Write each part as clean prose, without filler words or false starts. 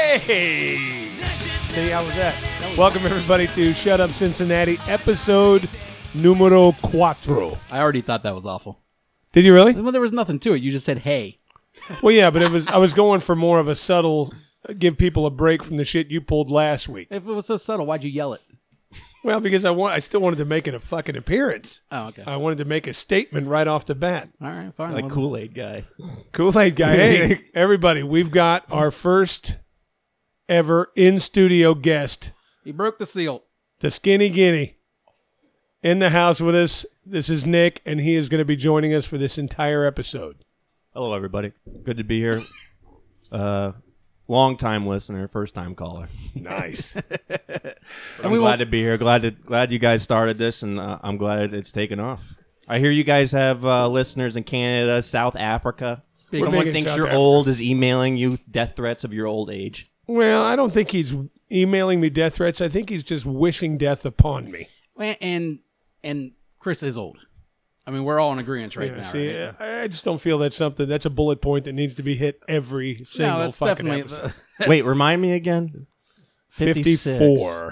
Hey! See, how was that? Welcome, everybody, to Shut Up Cincinnati, episode numero 4. I already thought that was awful. Did you really? Well, there was nothing to it. You just said, hey. Well, yeah, but I was going for more of a subtle, give people a break from the shit you pulled last week. If it was so subtle, why'd you yell it? Well, because I still wanted to make it a fucking appearance. Oh, okay. I wanted to make a statement right off the bat. All right, fine. Like Kool-Aid guy. Kool-Aid guy. Hey, everybody, we've got our first ever in-studio guest, He broke the seal. the Skinny Guinea, in the house with us. This is Nick, and he is going to be joining us for this entire episode. Hello, everybody. Good to be here. Long-time listener, first-time caller. Nice. I'm glad to be here. Glad you guys started this, and I'm glad it's taken off. I hear you guys have listeners in Canada, South Africa. Big- We're Someone big in thinks South you're Africa. old is emailing you death threats of your old age. Well, I don't think he's emailing me death threats. I think he's just wishing death upon me. And Chris is old. I mean, we're all in agreement right now. See, right? I just don't feel that's a bullet point that needs to be hit every single No, that's fucking definitely... episode. Wait, remind me again. 54.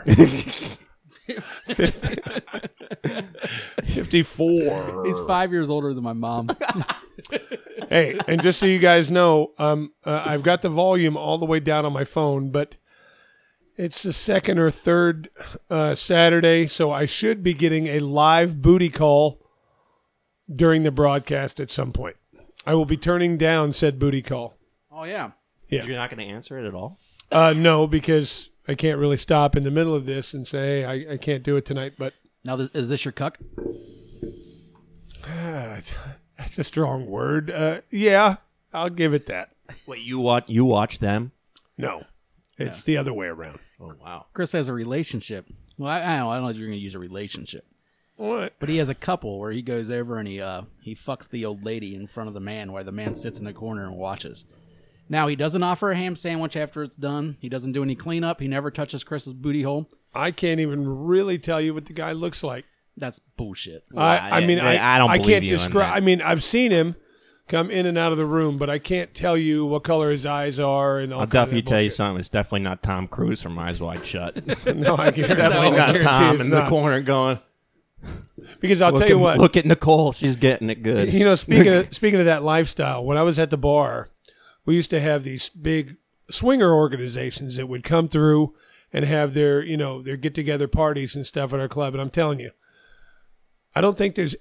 54. He's 5 years older than my mom. Hey, and just so you guys know, I've got the volume all the way down on my phone, but it's the second or third Saturday, so I should be getting a live booty call during the broadcast at some point. I will be turning down said booty call. Oh, yeah. Yeah. You're not going to answer it at all? No, because I can't really stop in the middle of this and say, hey, I can't do it tonight, but Now, is this your cuck? that's a strong word. Yeah, I'll give it that. Wait, you watch them? No, it's the other way around. Oh, wow. Chris has a relationship. Well, I don't know if you're going to use a relationship. What? But he has a couple where he goes over and he fucks the old lady in front of the man while the man sits in the corner and watches. Now, he doesn't offer a ham sandwich after it's done. He doesn't do any cleanup. He never touches Chris's booty hole. I can't even really tell you what the guy looks like. That's bullshit. I mean, I don't I believe can't you on describe. that. I mean, I've seen him come in and out of the room, but I can't tell you what color his eyes are and all. I'll kind of definitely that tell you bullshit. something. It's definitely not Tom Cruise from Eyes Wide Shut. No, I can't. Definitely No, not I Tom guarantee in it's the not. corner going, Because I'll tell you what. Look at Nicole. She's getting it good. You know, speaking of that lifestyle, when I was at the bar, we used to have these big swinger organizations that would come through and have their get-together parties and stuff at our club. And I'm telling you, I don't think there's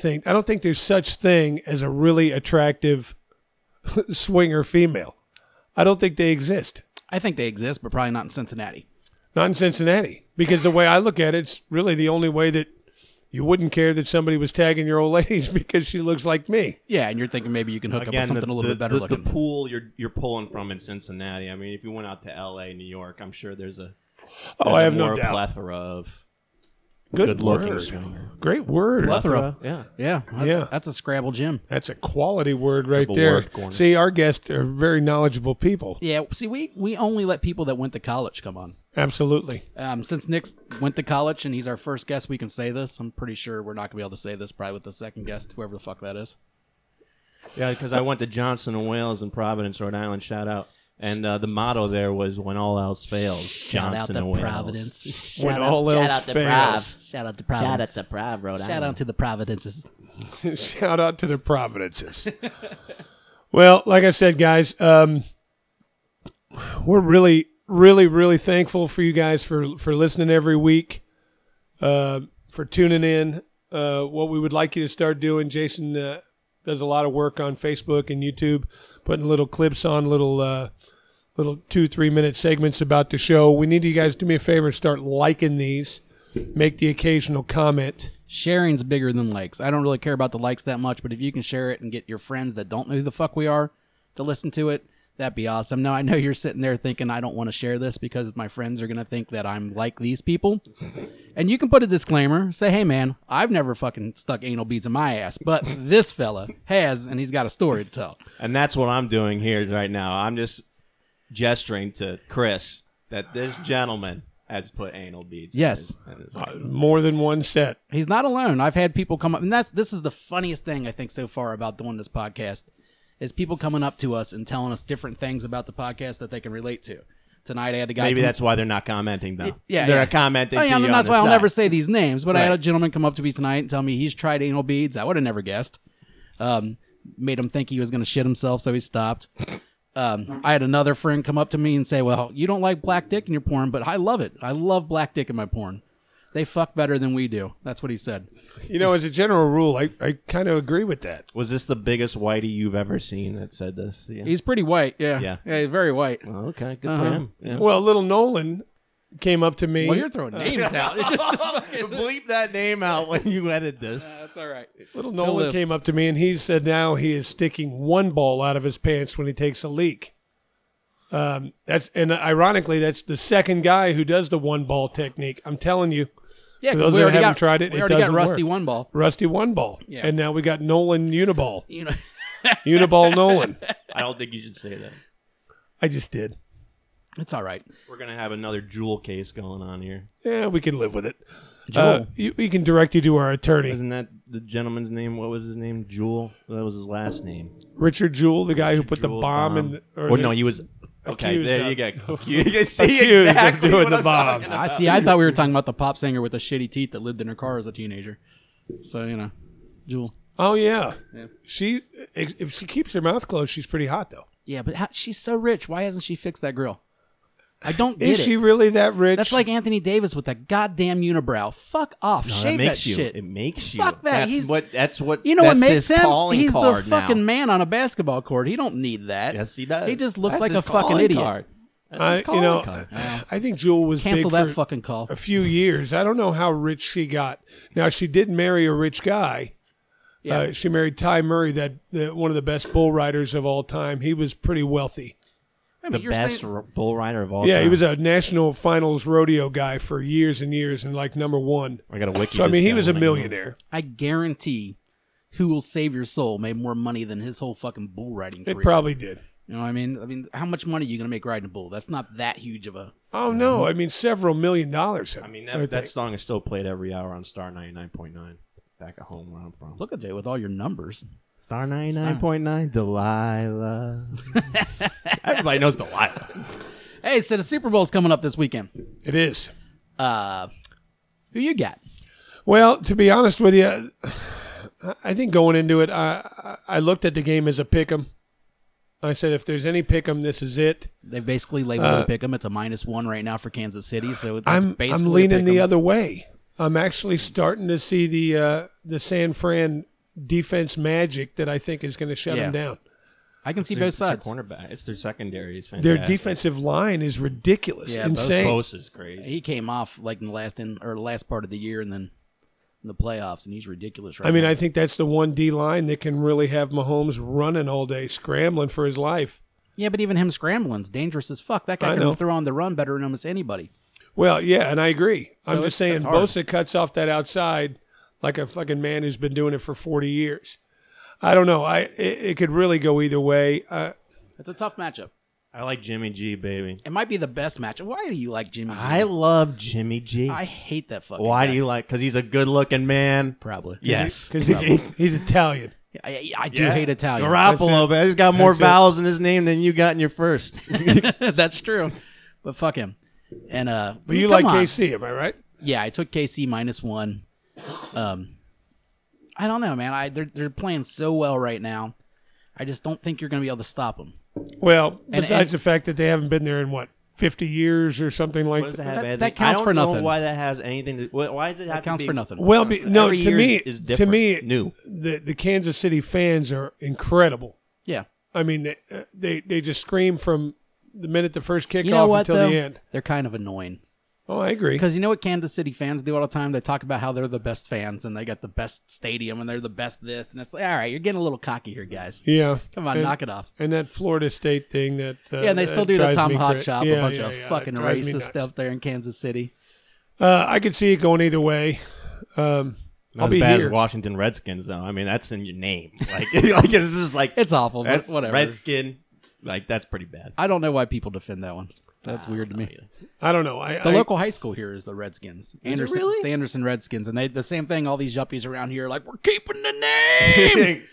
such thing as a really attractive swinger female. I don't think they exist. I think they exist, but probably not in Cincinnati. Not in Cincinnati. Because the way I look at it, it's really the only way that you wouldn't care that somebody was tagging your old ladies because she looks like me. Yeah, and you're thinking maybe you can hook up with something a little bit better looking. The pool you're pulling from in Cincinnati. I mean, if you went out to L.A., New York, I'm sure there's a I have no more doubt. plethora of Good good-looking word. swinger. Great word. Plethora. Yeah. Yeah, Yeah. That's a Scrabble gym. That's a quality word right Triple there. word corner. See, our guests are very knowledgeable people. Yeah, see, we only let people that went to college come on. Absolutely. Since Nick went to college and he's our first guest, we can say this. I'm pretty sure we're not going to be able to say this probably with the second guest, whoever the fuck that is. Yeah, because I went to Johnson & Wales in Providence, Rhode Island. Shout out. And the motto there was, when all else fails, Johnson & Wales. Providence. When all else fails. Shout out to Shout Providence. out to Prav, Rhode Island. Shout out to the Providences. Shout out to the Providences. Well, like I said, guys, we're really, really, really thankful for you guys for listening every week, for tuning in. What we would like you to start doing, Jason does a lot of work on Facebook and YouTube, putting little clips on, little 2-3 minute segments about the show. We need you guys to do me a favor, start liking these, make the occasional comment. Sharing's bigger than likes. I don't really care about the likes that much, but if you can share it and get your friends that don't know who the fuck we are to listen to it, that'd be awesome. Now, I know you're sitting there thinking, I don't want to share this because my friends are going to think that I'm like these people. And you can put a disclaimer, say, hey, man, I've never fucking stuck anal beads in my ass, but this fella has, and he's got a story to tell. And that's what I'm doing here right now. I'm just gesturing to Chris that this gentleman has put anal beads. Yes. in his- More than one set. He's not alone. I've had people come up, and this is the funniest thing I think so far about doing this podcast, is people coming up to us and telling us different things about the podcast that they can relate to. Tonight I had a guy. Maybe that's why they're not commenting, though. Yeah, they're yeah. commenting. To you that's on why the I'll side. never say these names. But I had Right. a gentleman come up to me tonight and tell me he's tried anal beads. I would have never guessed. Made him think he was going to shit himself, so he stopped. I had another friend come up to me and say, "Well, you don't like black dick in your porn, but I love it. I love black dick in my porn. They fuck better than we do." That's what he said. As a general rule, I kind of agree with that. Was this the biggest whitey you've ever seen that said this? Yeah. He's pretty white. Yeah. Yeah. He's very white. Well, okay, good for him. Yeah. Well, little Nolan came up to me. Well, you're throwing names out. It just Bleep that name out when you edit this. that's all right. Little He'll Nolan live. came up to me, and he said now he is sticking one ball out of his pants when he takes a leak. Ironically, that's the second guy who does the one ball technique. I'm telling you. Yeah, For 'cause those we that already haven't got, tried it, we it already got doesn't Rusty work. one ball. Rusty one ball. Yeah. And now we got Nolan Uniball. You know, Uniball Nolan. I don't think you should say that. I just did. it's all right. We're gonna have another Jewel case going on here. Yeah, we can live with it. Jewel. We can direct you to our attorney, Isn't that the gentleman's name? What was his name? Jewel. That was his last name. Richard Jewell, the guy who put Jewel the bomb in. No, he was. Okay, accused there of- you go. You see accused of exactly doing what the I'm bomb. talking I about. see. I thought we were talking about the pop singer with the shitty teeth that lived in her car as a teenager. So Jewel. Oh yeah. Yeah. If she keeps her mouth closed, she's pretty hot though. Yeah, but she's so rich. Why hasn't she fixed that grill? I don't get Is it. she really that rich? That's like Anthony Davis with that goddamn unibrow. Fuck off. No, Shave that makes you. shit. It makes you. Fuck that. That's what. You know what that's makes his him? calling He's the card fucking now. man on a basketball court. He don't need that. Yes, he does. He just looks That's like his a fucking calling idiot. card. That's his calling card. I think Jewel was Cancel big that for fucking call. a few years. I don't know how rich she got. Now she did marry a rich guy. Yeah. She married Ty Murray, one of the best bull riders of all time. He was pretty wealthy. I mean, The you're best saying- bull rider of all Yeah, time. he was a national finals rodeo guy for years and years, and like number one. I got a wiki. So I this mean, he guy was a when I millionaire. I guarantee Who Will Save Your Soul made more money than his whole fucking bull riding career. It probably did. You know what I mean? I mean, how much money are you going to make riding a bull? That's not that huge of a... Oh no, I mean several $1 million. I mean, that song is still played every hour on Star 99.9 back at home where I'm from. Look at that with all your numbers. Star 99.9, Delilah. Everybody knows Delilah. Hey, so the Super Bowl's coming up this weekend. It is. Who you got? Well, to be honest with you, I think going into it, I looked at the game as a pick'em. I said, if there's any pick'em, this is it. They basically labeled it a pick 'em. It's a -1 right now for Kansas City, so that's I'm basically leaning a the pick 'em. other way. I'm actually starting to see the San Fran defense magic that I think is going to shut them down. I can see both sides. It's their cornerback. It's their secondary. It's Their fantastic. defensive line is ridiculous, Yeah, insane. Bose is great. He came off like in the last part of the year, and then in the playoffs, and he's ridiculous right I mean, now. I think that's the one D line that can really have Mahomes running all day, scrambling for his life. Yeah, but even him scrambling's dangerous as fuck. That guy I can know. throw on the run better than almost anybody. Well, yeah, and I agree. I'm So just saying, it's hard. Bosa cuts off that outside like a fucking man who's been doing it for 40 years. I don't know. It could really go either way. It's a tough matchup. I like Jimmy G, baby. It might be the best matchup. Why do you like Jimmy G? I love Jimmy G. I hate that fucking Why guy. do you like? Because he's a good-looking man. Probably. Yes. because he's Italian. I do hate Italians. Garoppolo, man. He's got more That's it. vowels in his name than you got in your first. That's true. But fuck him. And But you like KC, am I right? Yeah, I took KC -1. I don't know, man. They're playing so well right now. I just don't think you're going to be able to stop them. Well, And- besides the fact that they haven't been there in, 50 years or something like What does that? that have? That anything- counts I for don't know nothing. why that has anything to. Why does it have That counts to be? for nothing. Well, no, Every to year me, is different, new. the Kansas City fans are incredible. Yeah. I mean, they just scream from the minute the first kickoff You know what, until though? the end. They're kind of annoying. Oh, I agree. Because you know what Kansas City fans do all the time? They talk about how they're the best fans and they got the best stadium and they're the best this. And it's like, all right, you're getting a little cocky here, guys. Yeah. Come on, And- knock it off. And that Florida State thing that Yeah, and they still that do the drives me tomahawk cra- chop, Yeah, a bunch yeah, of yeah, fucking it drives me racist nuts. stuff there in Kansas City. I could see it going either way. I'll Not be as bad here. as Washington Redskins, though. I mean, that's in your name. Like it's just like It's awful, but that's whatever. Redskin. Like that's pretty bad. I don't know why people defend that one. That's weird to me. I don't know. The local high school here is the Redskins. Anderson, really? it's the Anderson Redskins, and they the same thing. All these yuppies around here are like, we're keeping the name.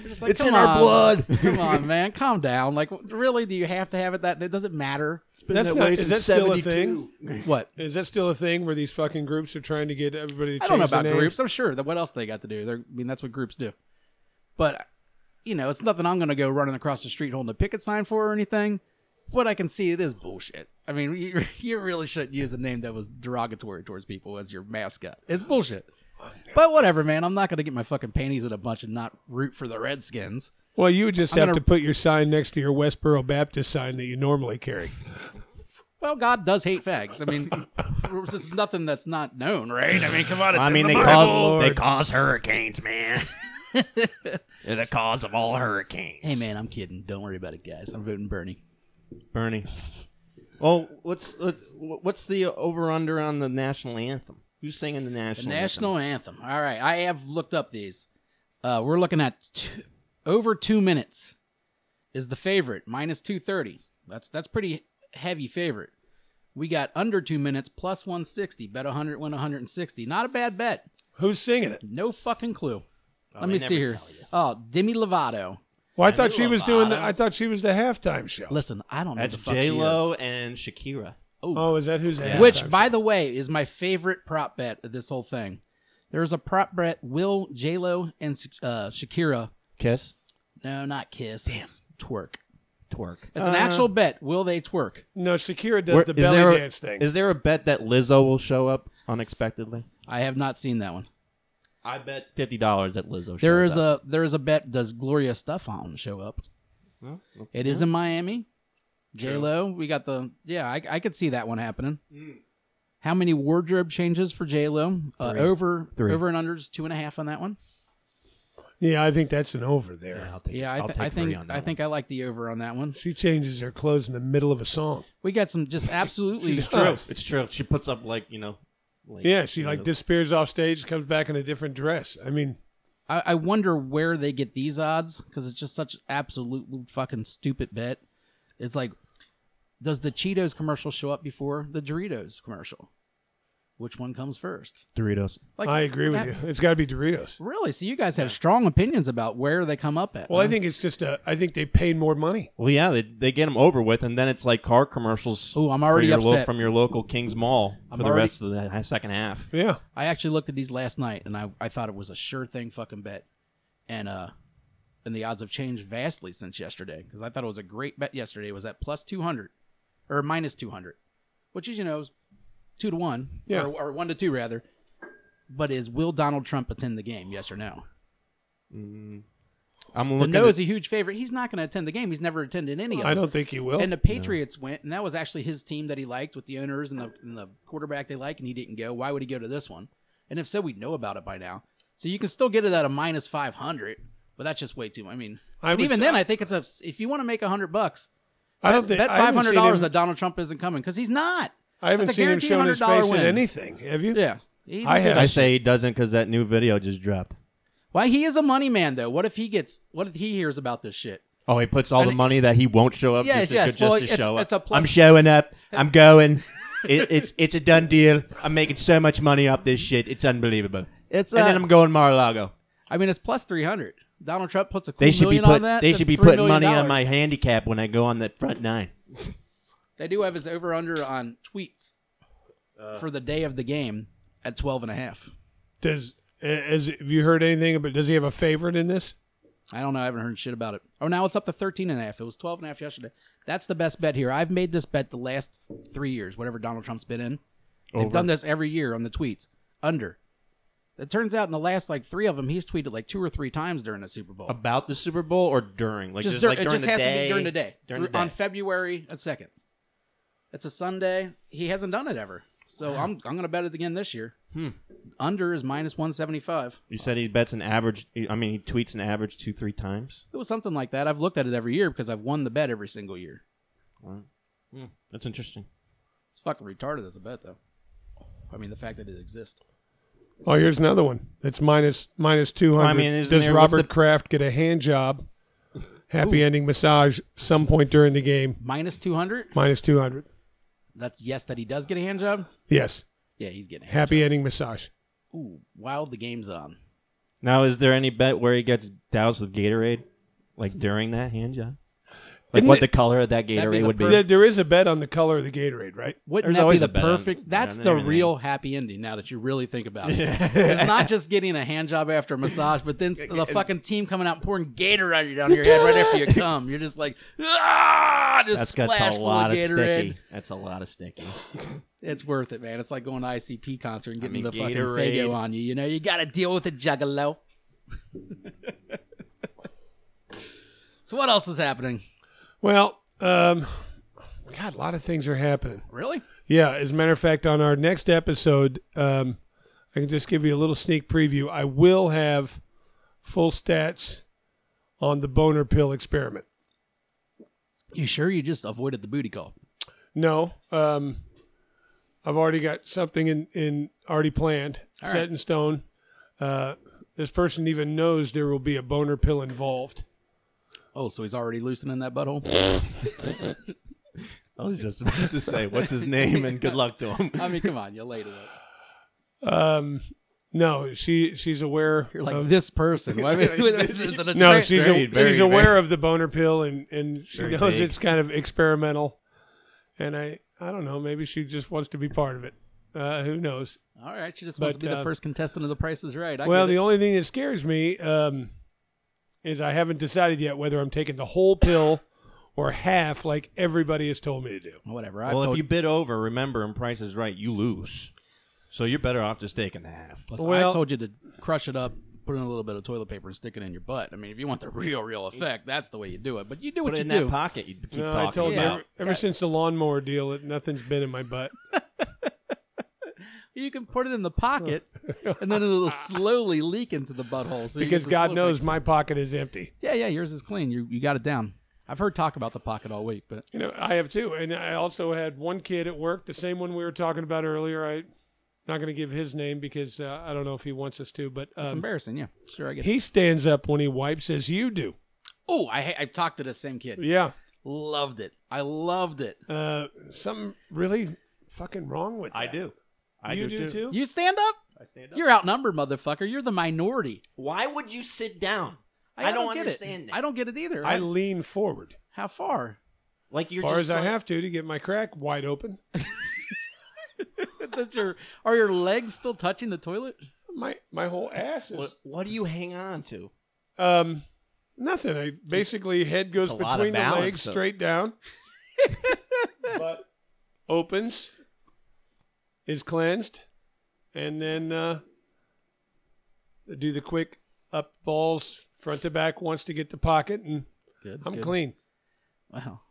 Just like, It's in our blood. Come on, man. Calm down. Like, really? Do you have to have it that? It doesn't matter. That's that not, way is since that still a 72. thing? What? Is that still a thing where these fucking groups are trying to get everybody to change I don't know about their names? groups. I'm sure that what else they got to do. I mean, that's what groups do. But, it's nothing I'm going to go running across the street holding a picket sign for or anything. But I can see it is bullshit. I mean, you really shouldn't use a name that was derogatory towards people as your mascot. It's bullshit. But whatever, man. I'm not going to get my fucking panties in a bunch and not root for the Redskins. Well, you would just I'm have gonna- to put your sign next to your Westboro Baptist sign that you normally carry. Well, God does hate fags. I mean, there's just nothing that's not known, right? I mean, come on. It's I mean, in they the Bible. cause hurricanes, man. They're the cause of all hurricanes. Hey, man, I'm kidding. Don't worry about it, guys. I'm voting Bernie. Bernie. Well, what's the over/under on the national anthem? Who's singing the The national national anthem. All right, I have looked up these. We're looking at over 2 minutes is the favorite, minus 230. That's pretty heavy favorite. We got under 2 minutes, plus 160. Bet 100, win 160. Not a bad bet. Who's singing it? No fucking clue. Let they me never see here. tell you. Oh, Demi Lovato. Well, I thought Demi she was doing. Lovato. I thought she was the halftime show. Listen, I don't know That's the fuck J-Lo she is. and Shakira. Oh, is that who's the halftime Which, show? by the way, is my favorite prop bet of this whole thing. There's a prop bet: will J-Lo and Shakira? Kiss. No, not kiss. Damn, twerk. Twerk. It's an actual bet. Will they twerk? No, Shakira does the Is belly there a- dance thing. Is there a bet that Lizzo will show up unexpectedly? I have not seen that one. I bet $50 that Lizzo shows There is up. a bet. Does Gloria Estefan show up? Well, It is in Miami. J-Lo, we got the I could see that one happening. How many wardrobe changes for J-Lo? Over Three. and unders 2.5 on that one. Yeah, I think that's an over there. Yeah, I'll take. Yeah, I'll take three on that I think I like the over on that one. She changes her clothes in the middle of a song. We got some just absolutely. She does. It's true. She puts up like Yeah, she like disappears off stage, comes back in a different dress. I mean, I wonder where they get these odds because it's just such absolute fucking stupid bet. It's like, does the Cheetos commercial show up before the Doritos commercial? Which one comes first? Doritos. Like, I agree with you. It's got to be Doritos. Really? So you guys have strong opinions about where they come up at? Well, I think it's just I think they paid more money. Well, yeah, they get them over with, and then it's like car commercials. Ooh, I'm already for your upset. from your local Kings Mall for I'm the already- rest of the second half. Yeah. I actually looked at these last night, and I thought it was a sure thing fucking bet, and the odds have changed vastly since yesterday because I thought it was a great bet yesterday. It was at plus 200 or minus 200, which is is 2 to 1, Yeah. or 1 to 2 rather. But will Donald Trump attend the game? Yes or no? I'm The looking. no is a huge favorite. He's not going to attend the game. He's never attended any of them. I don't think he will. And the Patriots went, and that was actually his team that he liked with the owners and the quarterback they like, and he didn't go. Why would he go to this one? And if so, we'd know about it by now. So you can still get it at a minus 500, but that's just way too much. I mean, I and would even say- then, I think if you want to make $100, I don't think bet I haven't seen $500 him- that Donald Trump isn't coming because he's not. I haven't That's a seen him guaranteed showing his $100 face win. in anything. Have you? Yeah, I have. I say he doesn't because that new video just dropped. Why he is a money man though? What if he hears about this shit? Oh, he puts all the And- money that he won't show up Yes, just, yes. to, Well, just to show it's up. a plus- I'm showing up. I'm going. It's a done deal. I'm making so much money off this shit. It's unbelievable. It's And then I'm going Mar-a-Lago. I mean, it's plus 300. Donald Trump puts a cool They should be million on that. They that's should be $3 putting million. money on my handicap when I go on that front nine. They do have his over under on tweets for the day of the game at 12.5. Have you heard anything about? Does he have a favorite in this? I don't know. I haven't heard shit about it. Oh, now it's up to 13.5. It was 12.5 yesterday. That's the best bet here. I've made this bet the last 3 years, whatever Donald Trump's been in. They've Over. done this every year on the tweets. Under. It turns out in the last 3 of them, he's tweeted 2 or 3 times during the Super Bowl. About the Super Bowl or during? Like just, dur- like it during just the has day? to be during the day. During the day. On February 2nd. It's a Sunday. He hasn't done it ever. So I'm going to bet it again this year. Under is minus 175. You said he bets an average. I mean, he tweets an average 2-3 times. It was something like that. I've looked at it every year because I've won the bet every single year. That's interesting. It's fucking retarded as a bet, though. I mean, the fact that it exists. Oh, here's another one. It's minus 200. Well, I mean, isn't Does there- what's Robert the- Kraft get a hand job? Happy ending massage some point during the game. Minus 200? Minus 200. That's yes that he does get a hand job? Yes. Yeah, he's getting a hand Happy ending massage. job. Ooh, while the game's on. Now, is there any bet where he gets doused with Gatorade, like during that hand job? Like Isn't what it- the color of that Gatorade would be? There is a bet on the color of the Gatorade, right? Wouldn't There's that be always the a bet on- perfect? on That's the everything. real happy ending. Now that you really think about it, it's not just getting a hand job after a massage, but then the fucking team coming out and pouring Gatorade down your head right after you come. You're just like, just That's splash got a full lot of of Gatorade. sticky. That's a lot of sticky. It's worth it, man. It's like going to ICP concert and getting mean, the fucking Gatorade. Faygo on you. You know, you got to deal with a juggalo. So what else is happening? Well, God, a lot of things are happening. Really? Yeah, as a matter of fact, on our next episode, I can just give you a little sneak preview. I will have full stats on the boner pill experiment. You sure you just avoided the booty call? No, I've already got something in already planned, All set right. in stone. This person even knows there will be a boner pill involved. Oh, so he's already loosening that butthole? I was just about to say, what's his name, and good luck to him. I mean, come on, you laid it up. No, she's aware. You're like of, this person. Well, I mean, is it a no, tra- she's very aware of the boner pill, and she Very knows vague. it's kind of experimental. And I don't know, maybe she just wants to be part of it. Who knows? All right, she just wants But, to be the first contestant of The Price is Right. Well, the only thing that scares me is I haven't decided yet whether I'm taking the whole pill or half, like everybody has told me to do. whatever. Well, if you bid over, remember, in Price is Right, you lose. So you're better off just taking the half. Listen, well- I told you to crush it up, put in a little bit of toilet paper, and stick it in your butt. I mean, if you want the real effect, that's the way you do it. But you do what Put it you in do. that pocket you keep No, talking I told about. you ever since the lawnmower deal, nothing's been in my butt. You can put it in the pocket, and then it'll slowly leak into the butthole. So you Because get the God slow knows effect. my pocket is empty. Yeah, yours is clean. You got it down. I've heard talk about the pocket all week, but You know, I have too. And I also had one kid at work, the same one we were talking about earlier. I'm not going to give his name because I don't know if he wants us to, but it's embarrassing. Yeah, sure, I get it. he stands up when he wipes as you do. Oh, I've talked to the same kid. Yeah. Loved it. I loved it. Something really fucking wrong with that. I do. I You do do too? You stand up? I stand up. You're outnumbered, motherfucker. You're the minority. Why would you sit down? I don't get understand it. I don't get it either. I lean forward How far? Like you're as far just as I like- have to get my crack wide open. Are your legs still touching the toilet? My whole ass is What do you hang on to? nothing. I basically head goes It's a lot of between the balance, legs though. straight down. Butt opens, is cleansed, and then do the quick up balls front to back once to get the pocket, and Good. I'm good. clean. Wow.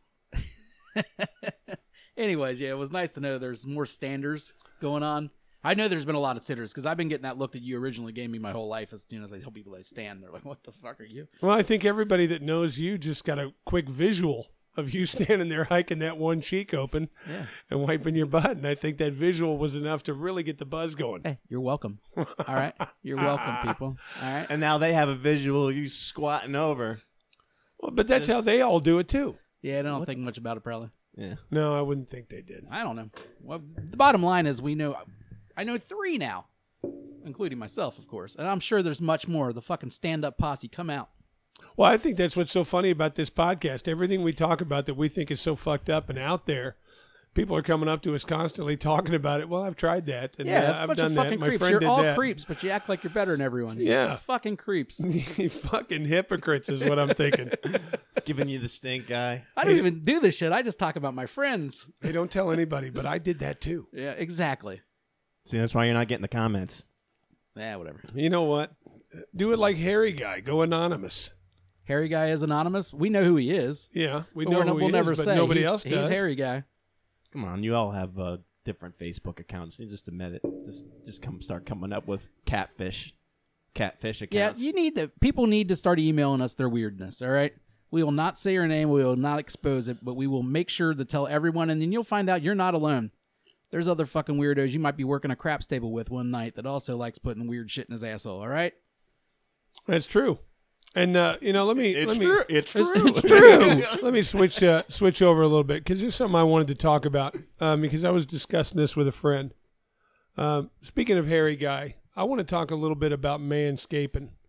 Anyways, yeah, it was nice to know there's more standers going on. I know there's been a lot of sitters because I've been getting that look that you originally gave me my whole life. As as I tell people they stand, they're like, "What the fuck are you?" Well, I think everybody that knows you just got a quick visual of you standing there hiking that one cheek open Yeah. and wiping your butt, and I think that visual was enough to really get the buzz going. Hey, you're welcome. All right, you're welcome, people. All right. And now they have a visual of you squatting over. Well, but that's how they all do it too. Yeah, I don't think much about it, probably. Yeah. No, I wouldn't think they did. I don't know. Well, the bottom line is I know 3 now, including myself, of course, and I'm sure there's much more. The fucking stand-up posse, come out. Well, I think that's what's so funny about this podcast. Everything we talk about that we think is so fucked up and out there, people are coming up to us constantly talking about it. Well, I've tried that. And Yeah, that's a I've bunch done of that. fucking My creeps. friend You're did all that. creeps, but you act like you're better than everyone. Yeah. Fucking creeps. You fucking hypocrites is what I'm thinking. Giving you the stink guy. I don't even do this shit. I just talk about my friends. Hey, don't tell anybody, but I did that too. Yeah, exactly. See, that's why you're not getting the comments. Yeah, whatever. You know what? Do it like Harry Guy. Go anonymous. Harry Guy is anonymous. We know who he is. Yeah, we But know who we'll he never is, but say nobody he's, else does. He's Harry Guy. Come on, you all have different Facebook accounts. You just admit it. Just start coming up with catfish accounts. Yeah, people need to start emailing us their weirdness, all right? We will not say your name. We will not expose it, but we will make sure to tell everyone, and then you'll find out you're not alone. There's other fucking weirdos you might be working a crap stable with one night that also likes putting weird shit in his asshole, all right? That's true. And let me. It's let me, true. It's true. It's true. Let me switch over a little bit because there's something I wanted to talk about because I was discussing this with a friend. Speaking of Harry Guy, I want to talk a little bit about manscaping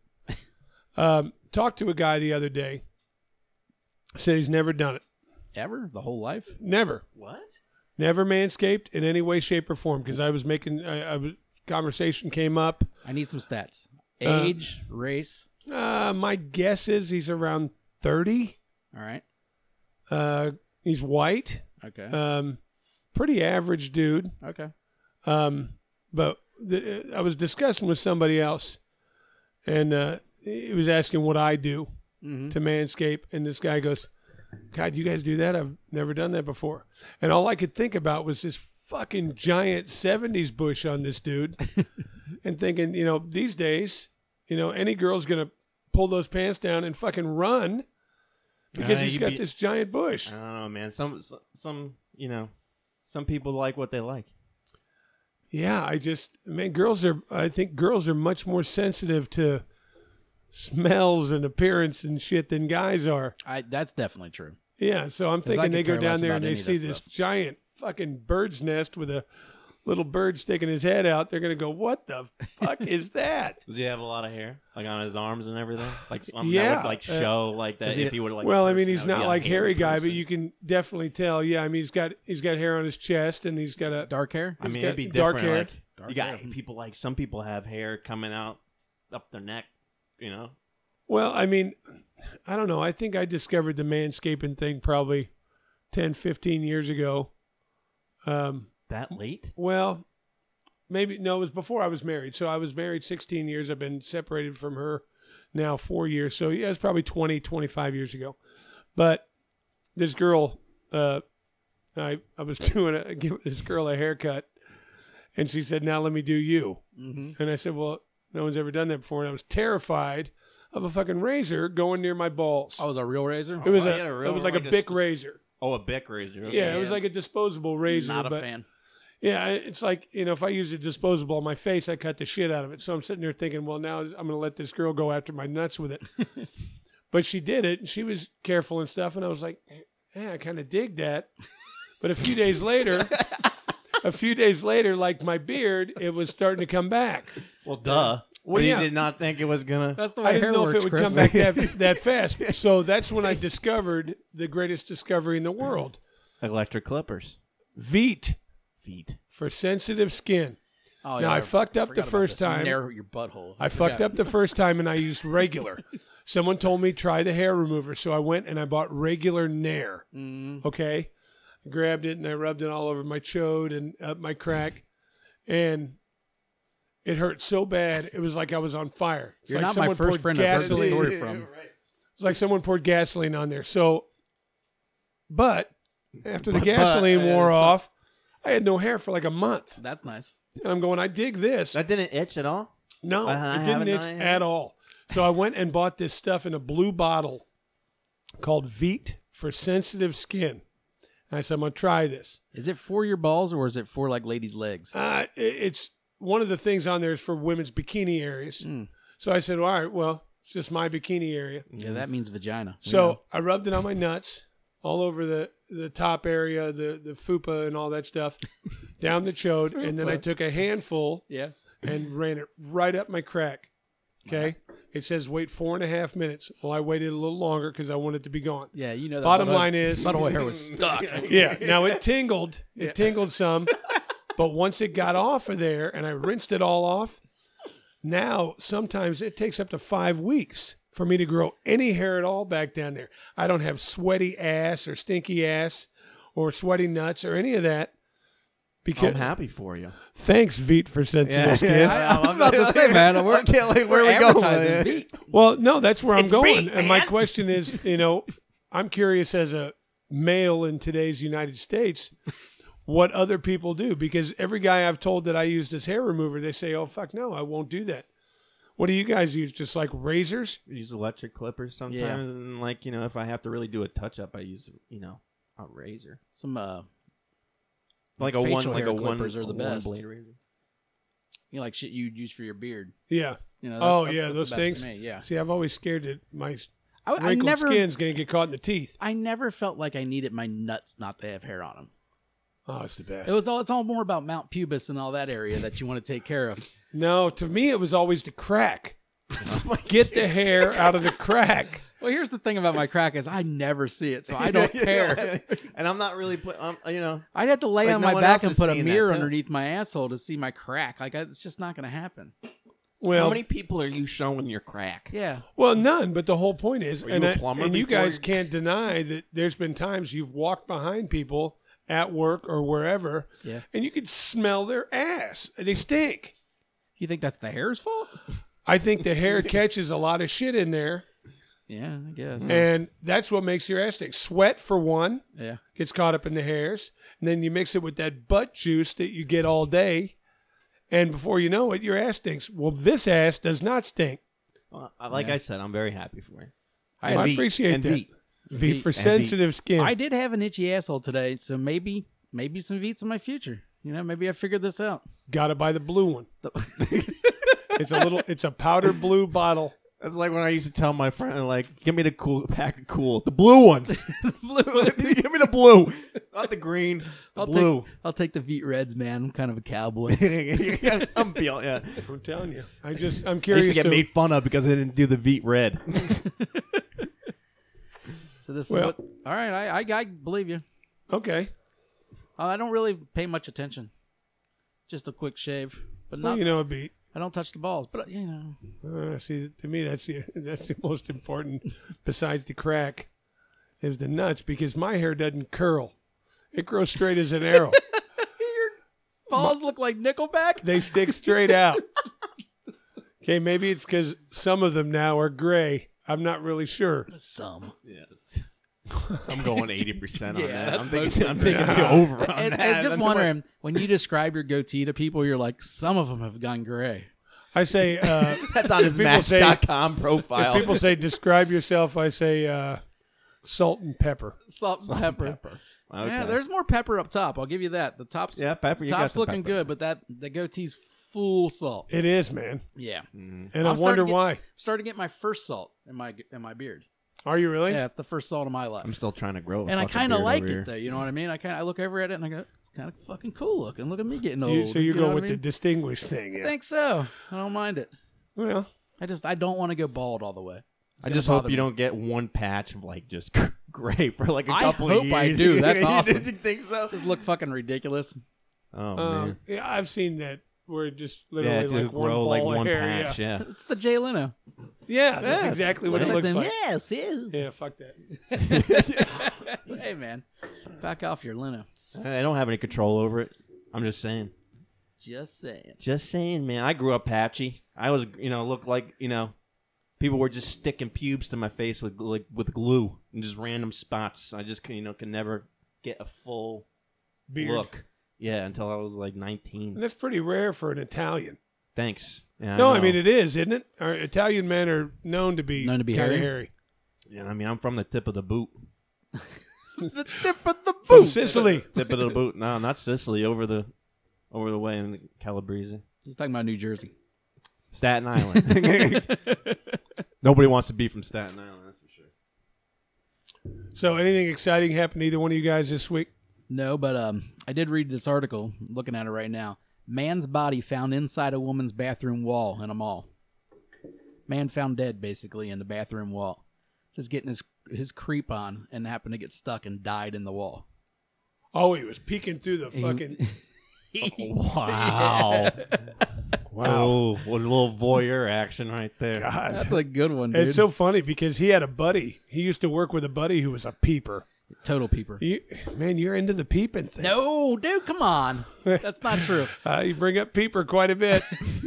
Talked to a guy the other day. Said he's never done it. Ever? The whole life? Never. What? Never manscaped in any way, shape, or form. Because I was making conversation came up. I need some stats. Age, race. My guess is he's around 30. All right. He's white. Okay. Pretty average dude. Okay. But I was discussing with somebody else, and he was asking what I do to manscape, and this guy goes, God, you guys do that? I've never done that before. And all I could think about was this fucking giant 70s bush on this dude and thinking, these days, any girl's going to pull those pants down and fucking run because he's got this giant bush. I don't know, man. Some people like what they like. Yeah, I think girls are much more sensitive to smells and appearance and shit than guys are. That's definitely true. Yeah, so I'm thinking they go down there and they see this stuff. giant fucking bird's nest with a little bird sticking his head out. They're going to go, what the fuck is that? Does he have a lot of hair? Like on his arms and everything? Like something Yeah. that would show like that if he would like. Well, I mean, he's not like hairy guy, but you can definitely tell. Yeah, I mean, he's got hair on his chest and he's got a Dark hair? I mean, got it'd be dark different. hair. Like, Dark you got hair. people some people have hair coming out up their neck, Well, I mean, I don't know. I think I discovered the manscaping thing probably 10, 15 years ago. That late? Well, maybe, no, it was before I was married. So I was married 16 years. I've been separated from her now 4 years. So yeah, it's probably 20, 25 years ago. But this girl, I was giving this girl a haircut, and she said, now let me do you. Mm-hmm. And I said, well, no one's ever done that before. And I was terrified of a fucking razor going near my balls. Oh, it was a real razor? It was like a Bic razor. Oh, a Bic razor. Okay. Yeah, it was like a disposable razor. Not a fan. Yeah, it's like, if I use a disposable on my face, I cut the shit out of it. So I'm sitting there thinking, well, now I'm going to let this girl go after my nuts with it. But she did it, and she was careful and stuff, and I was like, I kind of dig that. But a few days later, like my beard, it was starting to come back. Well, duh. Well, You did not think it was going to. That's the way I didn't hair know works, if it would Chris. come back that fast. So that's when I discovered the greatest discovery in the world. Electric clippers. Veet Feet. for sensitive skin. Oh, Now, I fucked up the forgot about first this. You time. narrow your butthole. I fucked up the first time and I used regular. Someone told me try the hair remover, so I went and I bought regular Nair. Okay, I grabbed it and I rubbed it all over my chode and up my crack, and it hurt so bad it was like I was on fire. It's You're like not my someone first poured friend I've heard the gasoline. story from. It's like someone poured gasoline on there. So, but after the gasoline wore off, I had no hair for like a month. That's nice. And I'm going, I dig this. That didn't itch at all? No, I it didn't haven't itch done it. at all. So I went and bought this stuff in a blue bottle called Veet for sensitive skin. And I said, I'm going to try this. Is it for your balls or is it for like ladies' legs? It's one of the things on there is for women's bikini areas. So I said, well, all right, well, it's just my bikini area. Yeah, that means vagina. So I rubbed it on my nuts, all over the top area, the fupa and all that stuff, down the chode, and then I took a handful and ran it right up my crack. Okay? It says wait 4.5 minutes. Well, I waited a little longer because I wanted it to be gone. Yeah, you know that. Bottom line is... butthole hair was stuck. Yeah. Now, it tingled. It tingled some. But once it got off of there and I rinsed it all off, now sometimes it takes up to 5 weeks for me to grow any hair at all back down there. I don't have sweaty ass or stinky ass or sweaty nuts or any of that. Because I'm happy for you. Thanks, Veet, for sensitive skin. I was about to say, man, I can't wait. Where we're we going? advertising Veet. Well, no, that's where I'm going. Veet, And my question is, I'm curious as a male in today's United States, what other people do. Because every guy I've told that I used as hair remover, they say, oh, fuck no, I won't do that. What do you guys use? Just like razors? I use electric clippers sometimes, and if I have to really do a touch up, I use a razor. Some Like a facial one, hair like a clippers one, are the one best. blade razor. like shit you'd use for your beard. Yeah. That's those the best things. for me, yeah. See, I've always scared that my I wrinkled never, skin's going to get caught in the teeth. I never felt like I needed my nuts not to have hair on them. Oh, it's the best. It's all more about Mount Pubis and all that area that you want to take care of. No, to me, it was always the crack. Get the hair out of the crack. Well, here's the thing about my crack is I never see it, so I don't care. And I'm not really I'd have to lay Like on no my one back else and is put a seeing that, mirror too. underneath my asshole to see my crack. It's just not going to happen. Well, how many people are you showing your crack? Yeah. well, none. But the whole point is, Were you a plumber and you before guys you- can't deny that there's been times you've walked behind people at work or wherever, Yeah. and you could smell their ass. They stink. You think that's the hair's fault? I think the hair catches a lot of shit in there, Yeah, I guess. and that's what makes your ass stink. Sweat, for one, Yeah. gets caught up in the hairs, and then you mix it with that butt juice that you get all day, and before you know it, your ass stinks. Well, this ass does not stink. Well, I said, I'm very happy for you. I appreciate and that. Veet. Veet for Veet. sensitive skin. I did have an itchy asshole today, so maybe some Veets in my future. Maybe I figured this out. Gotta buy the blue one. It's a powder blue bottle. That's like when I used to tell my friend, like, give me the cool pack of cool, the blue ones. Give me the blue, not the green. The blue. I'll take the Veet Reds, man. I'm kind of a cowboy. I'm feeling. Yeah. I'm telling you. I'm I curious used to get made fun of because I didn't do the Veet Red. So this is Well- what. All right, I believe you. Okay. I don't really pay much attention. Just a quick shave, but Well, not. a beat. I don't touch the balls, but See, to me, that's the most important. Besides the crack, is the nuts, because my hair doesn't curl; it grows straight as an arrow. your balls look like Nickelback. They stick straight out. Okay, maybe it's because some of them now are gray. I'm not really sure. Some. Yes. I'm going 80% on Yeah, that. that's I'm mostly taking right. the over on And that. just wondering, when you describe your goatee to people, you're like, some of them have gone gray. I say That's on his People say- Match.com profile. if people say describe yourself, I say salt and pepper. Salt and pepper. Okay. Yeah, there's more pepper up top. I'll give you that. The top's yeah, pepper. You got top's some looking pepper. good, but the goatee's full salt. It is, man, Yeah. and I'm I starting wonder to get- why. Started to get my first salt in my beard. Are you really? Yeah, it's the first salt of my life. I'm still trying to grow. And I kind of like it though. You know what I mean? I look over at it and I go, it's kind of fucking cool looking. Look at me getting old. So you go know with what I the mean? distinguished thing. I Yeah. think so. I don't mind it. Well, I don't want to go bald all the way. It's I gonna just hope bother you me. don't get one patch of like just gray for like a I couple hope of years. I do. That's awesome. Did you think so? just look fucking ridiculous. Oh man. yeah, I've seen that where it just Yeah, literally to like one grow ball like of one hair. patch. Yeah. It's the Jay Leno. Yeah, that's Yeah. exactly what it It's like looks them, like. Yes, yes. Yeah, fuck that. Hey man, back off your Leno. I don't have any control over it. I'm just saying. Just saying. Just saying, man. I grew up patchy. I was, looked like, people were just sticking pubes to my face with glue in just random spots. I just, can never get a full Beard. look. Yeah, until I was like 19. And that's pretty rare for an Italian. Thanks. Yeah, No, I know. mean it is, isn't it? Our Italian men are known to be Known to be kind of hairy? hairy. Yeah, I mean, I'm from the tip of the boot. The tip of the From Sicily. Tip of the boot. No, not Sicily. Over the way in Calabrese. He's talking about New Jersey. Staten Island. Nobody wants to be from Staten Island, that's for sure. So, anything exciting happened to either one of you guys this week? No, but I did read this article. I'm looking at it right now. Man's body found inside a woman's bathroom wall in a mall. Man found dead, basically, in the bathroom wall. Just getting his creep on and happened to get stuck and died in the wall. Oh, he was peeking through the fucking. Wow. Wow. Oh, what a little voyeur action right there. God. That's a good one, dude. It's so funny because he had a buddy. He used to work with a buddy who was a peeper. Total peeper. Man, you're into the peeping thing. No, dude, come on. That's not true. You bring up peeper quite a bit.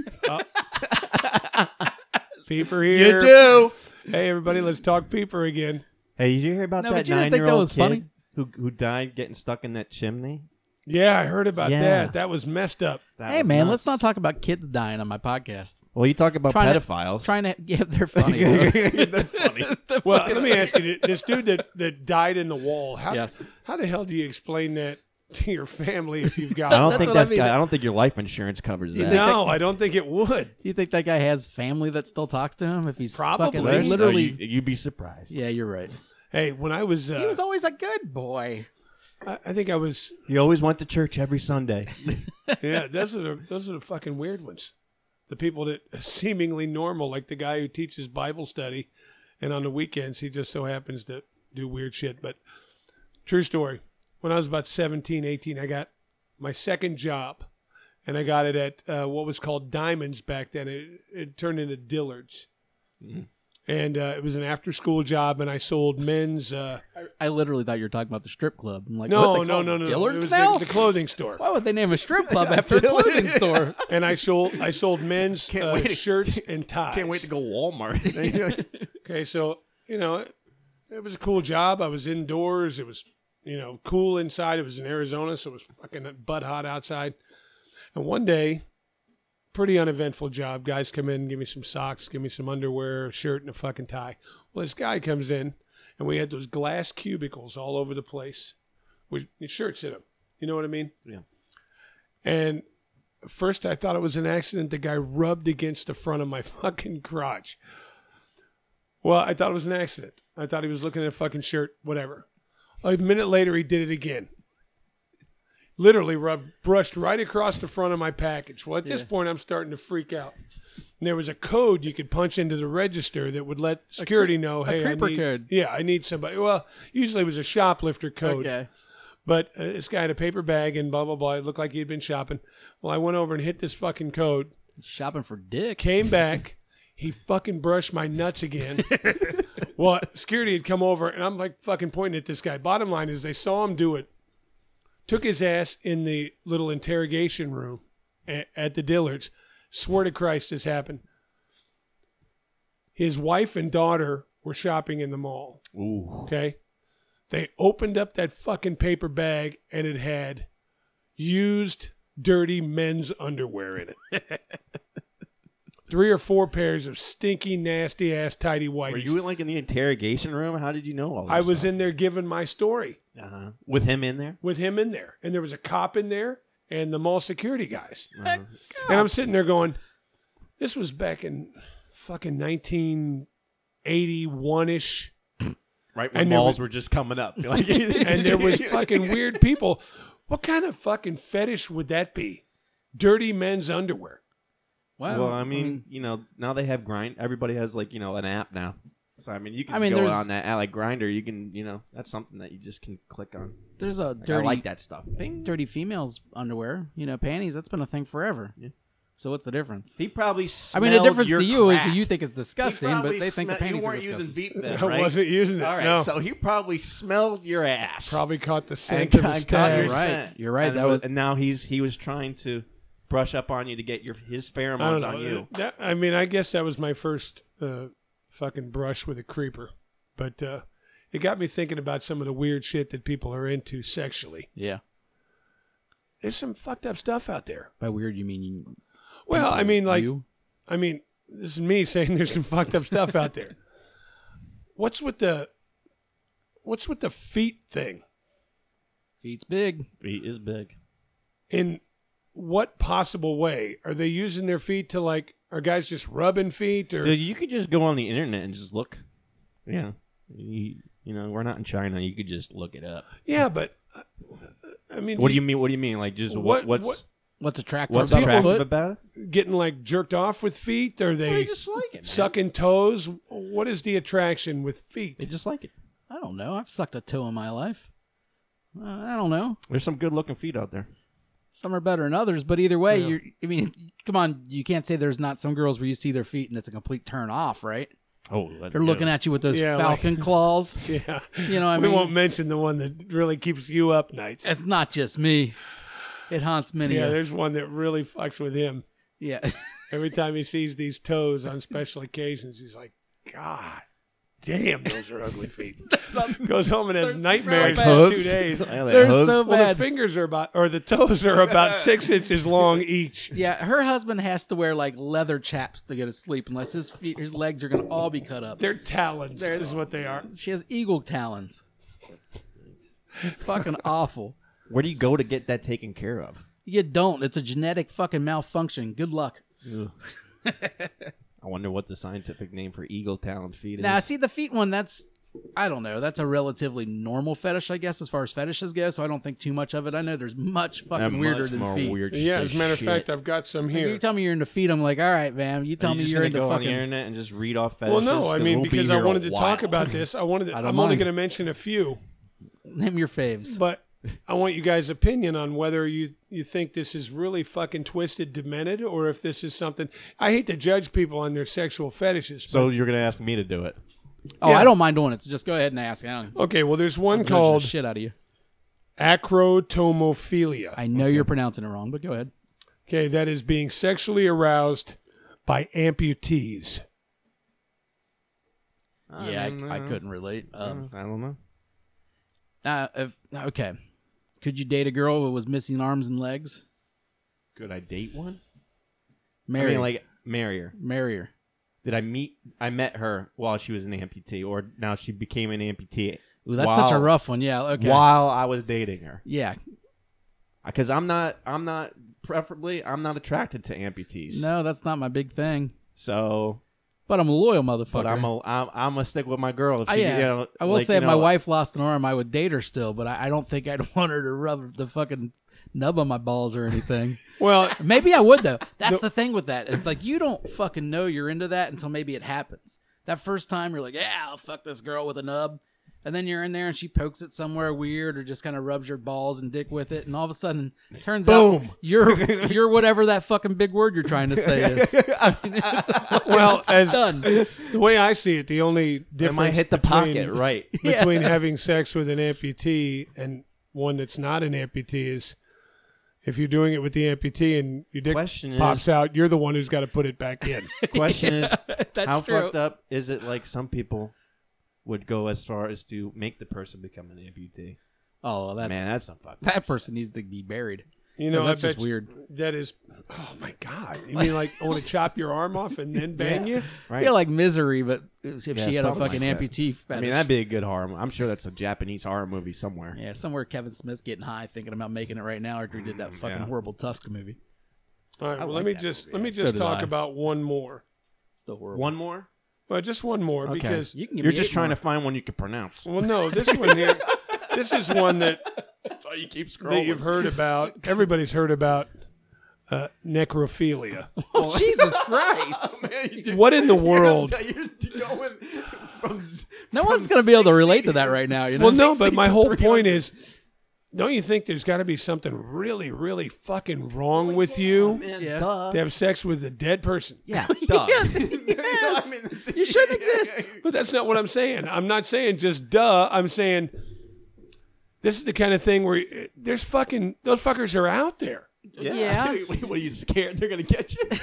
Peeper here. You do. Hey, everybody, let's talk peeper again. Hey, did you hear about No, that but you didn't think that 9-year-old was kid funny? who died getting stuck in that chimney? Yeah, I heard about Yeah. that. That was messed up. That Hey, was man, nuts. let's not talk about kids dying on my podcast. Well, you talk about Trying to- pedophiles. Yeah, they're funny. bro. They're funny. Well, let me ask you, this dude that died in the wall, how Yes. the hell do you explain that to your family if you've I don't got That's what I mean. I don't think your life insurance covers that. No, I don't think it would. You think that guy has family that still talks to him if he's Probably. fucking There's- literally? you'd be surprised. Yeah, you're right. Hey, when I was, He was always a good boy. I think I was, He always went to church every Sunday. yeah, those are the fucking weird ones. the people that are seemingly normal, like the guy who teaches Bible study, and on the weekends he just so happens to do weird shit. But true story. When I was about 17, 18, I got my second job, and I got it at what was called Diamonds back then. It turned into Dillard's. Mm-hmm. And it was an after-school job, and I sold men's. I literally thought you were talking about the strip club. I'm like, No. what, they call it? It Dillard's was now? the clothing store. Why would they name a strip club after a clothing store? And I sold men's Can't wait to- shirts and ties. Can't wait to go Walmart. Okay, so it was a cool job. I was indoors. It was cool inside. It was in Arizona, so it was fucking butt hot outside. And one day, pretty uneventful job. Guys come in, give me some socks, give me some underwear, a shirt, and a fucking tie. Well, this guy comes in, and we had those glass cubicles all over the place with shirts in them. You know what I mean? Yeah. And first I thought it was an accident. The guy rubbed against the front of my fucking crotch. Well, I thought it was an accident. I thought he was looking at a fucking shirt, whatever. A minute later, he did it again. Literally brushed right across the front of my package. Well, at this point, I'm starting to freak out. And there was a code you could punch into the register that would let security know, hey, creeper code. Yeah, I need somebody. Well, usually it was a shoplifter code. Okay. But this guy had a paper bag and blah, blah, blah. It looked like he had been shopping. Well, I went over and hit this fucking code. Shopping for dick. Came back. He fucking brushed my nuts again. Well, security had come over, and I'm like fucking pointing at this guy. Bottom line is they saw him do it. Took his ass in the little interrogation room at the Dillards. Swear to Christ this happened. His wife and daughter were shopping in the mall. Ooh. Okay? They opened up that fucking paper bag, and it had used dirty men's underwear in it. 3 or 4 pairs of stinky, nasty-ass tidy whities. Were you like in the interrogation room? How did you know all this I was stuff? in there giving my story With him in there? with him in there. And there was a cop in there and the mall security guys. Uh-huh. And I'm sitting there going, this was back in fucking 1981-ish. Right And when there malls was- were just coming up. Like, And there was fucking weird people. What kind of fucking fetish would that be? Dirty men's underwear. Wow. Well, I mean, now they have Grind. Everybody has like, an app now. So I mean, you can I just mean, go there's- on that like Grinder. You can, that's something that you just can click on. there's a Like, dirty, I like that stuff. Bing. dirty females underwear. Panties. That's been a thing forever. Yeah. So what's the difference? He probably I smelled mean, the difference your to you is crap. that you think it's disgusting, He but probably they think the smell- panties you are weren't disgusting. using Veep then, I right? wasn't using it. All right, No. so he probably smelled your ass. Probably caught the and scent of caught his your stash. Right. scent. You're right, And, that was- and now he was trying to brush up on you to get his I don't pheromones know. on you. I mean, I guess that was my first fucking brush with a creeper. But it got me thinking about some of the weird shit that people are into sexually. Yeah. There's some fucked up stuff out there. By weird, you mean Well, I mean, like, you? this is me saying there's some fucked up stuff out there. What's with the feet thing? Feet's big. He is big. In what possible way are they using their feet to like? Are guys just rubbing feet or? Dude, you could just go on the internet and just look. Yeah. We're not in China. You could just look it up. Yeah, but I mean, What do you mean? What do you mean? Like just What's attractive what's about a attractive foot? about it? getting like jerked off with feet? Are they just like it. Man. sucking toes? What is the attraction with feet? They just like it. I don't know. I've sucked a toe in my life. I don't know. There's some good looking feet out there. Some are better than others, but either way, Yeah. come on. You can't say there's not some girls where you see their feet and it's a complete turn off, right? Oh, They're looking at you with those Yeah, like- falcon claws. Yeah, You know what I we mean? won't mention the one that really keeps you up nights. It's not just me. It haunts many. Yeah, a- there's one that really fucks with him. yeah. Every time he sees these toes on special occasions, he's like, God damn, those are ugly feet. Goes home and has nightmares so for bad. 2 days. They're so Well, bad. the fingers are about, or the toes are about 6 inches long each. Yeah, her husband has to wear like leather chaps to go to sleep unless his legs are gonna all be cut up. They're talons. They're- Is what they are. She has eagle talons. Fucking awful. Where do you go to get that taken care of? You don't. It's a genetic fucking malfunction. Good luck. I wonder what the scientific name for eagle talon feet is. Now, see the feet one. That's I don't know. That's a relatively normal fetish, I guess, as far as fetishes go. So I don't think too much of it. I know there's much fucking weirder than more feet. Weird Yeah, as a matter of shit. fact, I've got some Like, here. you tell me you're into feet, I'm like, all right, man. You tell Are you me just you're gonna into go on fucking. the internet and just read off Well, fetishes? no, I mean, we'll be because I here a wanted to talk while. about this. I'm only mind. going to mention a few, Name your faves. but I want you guys' opinion on whether you think this is really fucking twisted, demented, or if this is something. I hate to judge people on their sexual fetishes. So you're gonna ask me to do it? Oh, Yeah. I don't mind doing it. So just go ahead and ask. Okay, well, there's one Judge called the shit out of you. acrotomophilia. I know you're pronouncing it wrong, but go ahead. Okay, that is being sexually aroused by amputees. Yeah, I couldn't relate. I don't know. Okay. Could you date a girl who was missing arms and legs? Could I date one? Marry, I mean, like marry her. marry her. Did I met her while she was an amputee, or now she became an amputee? Ooh, that's such a rough one. Yeah. Okay. While I was dating her, Yeah. because I'm not attracted to amputees. No, that's not my big thing. So, But I'm a loyal motherfucker. but I'm gonna stick with my girl. If she, yeah. you know, I will like, say you if my know, wife lost an arm, I would date her still, but I don't think I'd want her to rub the fucking nub on my balls or anything. Well, Maybe I would, though. That's the thing with that. It's like you don't fucking know you're into that until maybe it happens. That first time, you're like, yeah, I'll fuck this girl with a nub. And then you're in there and she pokes it somewhere weird or just kind of rubs your balls and dick with it. And all of a sudden, it turns out you're whatever that fucking big word you're trying to say is. I mean, well, as done. the way I see it, the only I difference might hit the between, pocket right. between having sex with an amputee and one that's not an amputee is if you're doing it with the amputee and your dick Question pops is, out, you're the one who's got to put it back in. question is, That's how true. fucked up is it? Like some people would go as far as to make the person become an amputee. Oh, well, Man, that's some fucked. that person needs to be buried. You know, That's I just bet weird. that is. Oh my God! You mean like I want to chop your arm off and then bang you? Right? Yeah, like Misery, but if Yeah, she had a something fucking like that. amputee fetish. I mean, that'd be a good horror. I'm sure that's a Japanese horror movie somewhere. Yeah, somewhere Kevin Smith's getting high thinking about making it right now after he did that fucking Yeah. horrible Tusk movie. All right. I Well, like let me that just movie. So did talk I. about one more. Still horrible. One more? Well, just one more Okay. because You can give You're me just 8 trying more. to find one you can pronounce. well, no, this one here. This is one that So you keep that you've heard about. Everybody's heard about necrophilia. Oh, Jesus Christ! What in the world? No one's gonna be able to relate to that right now. You know? Well, no, but my whole point is, don't you think there's got to be something really, really fucking wrong with you Yeah. Duh. to have sex with a dead person? Yeah, duh. Yes. You shouldn't exist. But that's not what I'm saying. I'm not saying just duh. I'm saying this is the kind of thing where there's fucking those fuckers are out there. Yeah. What are you scared they're gonna get you?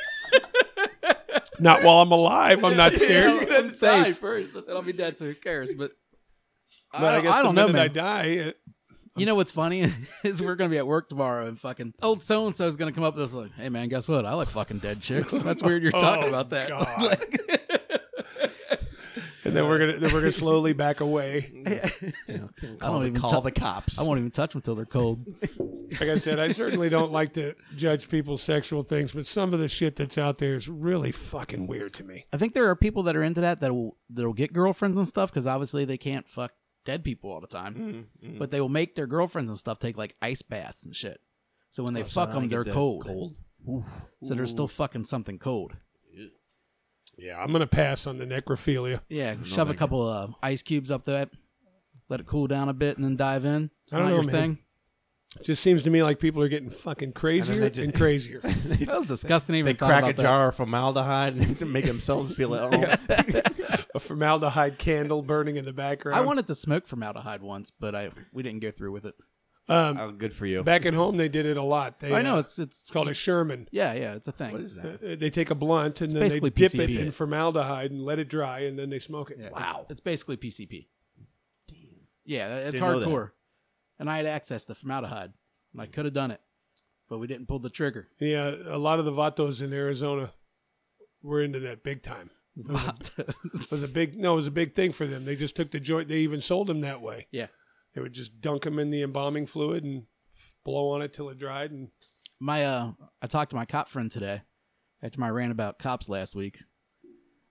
Not while I'm alive. I'm not scared. I'm safe. first. That'll be dead, so who cares? But But I guess I don't the know, minute man. I die, You know what's funny is we're gonna be at work tomorrow and fucking old so and so is gonna come up to us like, "Hey man, guess what? I like fucking dead chicks." That's weird. You're talking Oh, about that. God. Like- and then we're gonna slowly back away. I don't even call the cops. I won't even touch them until they're cold. Like I said, I certainly don't like to judge people's sexual things, but some of the shit that's out there is really fucking weird to me. I think there are people that are into that'll get girlfriends and stuff because obviously they can't fuck dead people all the time, but they will make their girlfriends and stuff take like ice baths and shit. So when they fuck them, they're cold. So they're still fucking something cold. Yeah, I'm gonna pass on the necrophilia. Yeah, shove a couple of ice cubes up there, let it cool down a bit, and then dive in. It's I don't not know, your man. thing. It just seems to me like people are getting fucking crazier they just- and crazier. That was disgusting. Even They thought crack a about that. jar of formaldehyde and to make themselves feel at home. A formaldehyde candle burning in the background. I wanted to smoke formaldehyde once, but we didn't go through with it. Oh, good for you. Back at home, they did it a lot. They, I know it's it's called a Sherman. yeah, it's a thing. What is that? They take a blunt and then they basically dip PCP. it in formaldehyde and let it dry, and then they smoke it. Yeah, Wow. it's basically PCP. Yeah, it's Didn't know that. hardcore. And I had access to formaldehyde, and I could have done it, but we didn't pull the trigger. Yeah, a lot of the vatos in Arizona were into that big time. It was a big thing for them. They just took the joint. They even sold them that way. Yeah. They would just dunk them in the embalming fluid and blow on it till it dried. And I talked to my cop friend today after my rant about cops last week.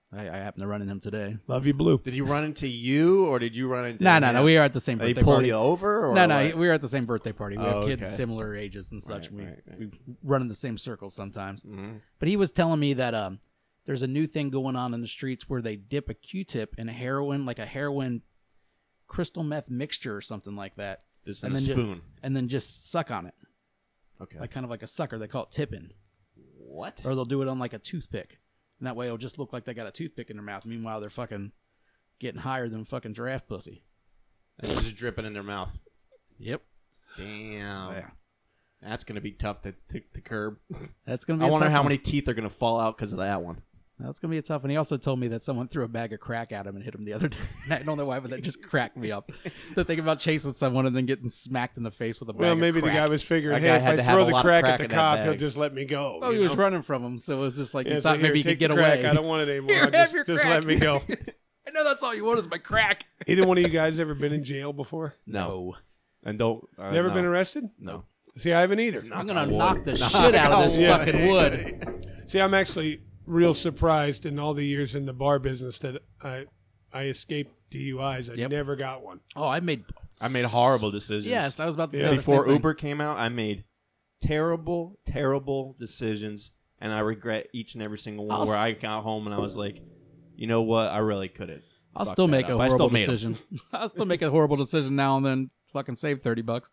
I happen to run into him today. Love you, Blue. Did he run into you, or did you run into No. him? We were at the same Did he birthday pull party. you over? Or No, what? we were at the same birthday party. We have Oh, kids okay. similar ages and such. Right, and right. we run in the same circles sometimes. Mm-hmm. But he was telling me that there's a new thing going on in the streets where they dip a Q-tip in heroin, like a heroin crystal meth mixture or something like that, Just And in a then spoon. and then just suck on it, Okay. like kind of like a sucker. They call it tipping. What? Or they'll do it on like a toothpick, and that way it'll just look like they got a toothpick in their mouth. Meanwhile, they're fucking getting higher than fucking giraffe pussy. And it's just dripping in their mouth. Yep. Damn. Yeah. That's gonna be tough to curb. That's gonna be. I a wonder tough how one. many teeth are gonna fall out because of that one. That's gonna be a tough one. He also told me that someone threw a bag of crack at him and hit him the other day. I don't know why, but that just cracked me up. The thing about chasing someone and then getting smacked in the face with a bag Well, of maybe the crack. guy was figuring, That guy hey, had if to I have throw a the lot of crack crack at the in that cop, he'll bag. just let me go. Oh, he you was know? running from him, so it was just like Yeah, he so thought maybe he here, could take get the away. crack. I don't want it anymore. Here, have your just crack. let me go. I know that's all you want is my crack. Either one of you guys ever been in jail before? No. And don't. Never no. been arrested? No. See, I haven't either. I'm gonna on wood. knock the shit out of this Yeah. fucking wood. See, I'm actually real surprised in all the years in the bar business that I escaped DUIs. I Yep. never got one. Oh, I made horrible decisions. Yes, I was about to Yeah. say the Before same thing. Uber came out, I made terrible, terrible decisions, and I regret each and every single one. I'll Where s- I got home and I was like, you know what? I really couldn't. I'll fuck still that make a up. I still horrible made 'em. decision. I'll still make a horrible decision now and then. Fucking save $30,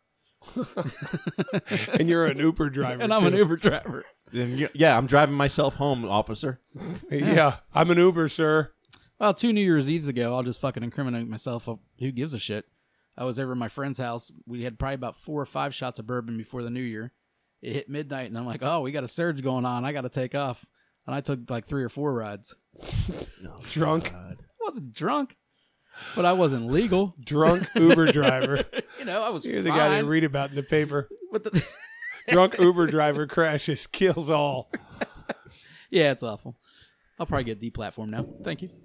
And you're an Uber driver. and I'm an too. Uber driver. Then yeah, I'm driving myself home, officer. Yeah, I'm an Uber, sir. Well, 2 New Year's Eves ago, I'll just fucking incriminate myself. Who gives a shit? I was over at my friend's house. We had probably about 4 or 5 shots of bourbon before the New Year. It hit midnight, and I'm like, oh, we got a surge going on. I got to take off. And I took like 3 or 4 rides. Drunk. I wasn't drunk, but I wasn't legal. Drunk Uber driver. I was You're the fine. guy they read about in the paper. But the Drunk Uber driver crashes, kills all. yeah, it's awful. I'll probably get deplatformed now. Thank you.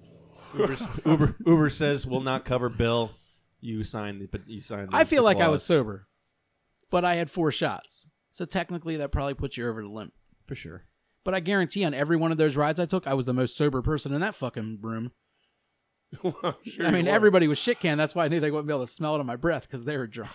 Uber says will not cover bill. You signed it, but you signed. I feel the like I clause. was sober, but I had 4 shots. So technically, that probably puts you over the limit. for sure. But I guarantee on every one of those rides I took, I was the most sober person in that fucking room. I'm sure I mean, you were. everybody was shit canned. That's why I knew they wouldn't be able to smell it on my breath because they were drunk.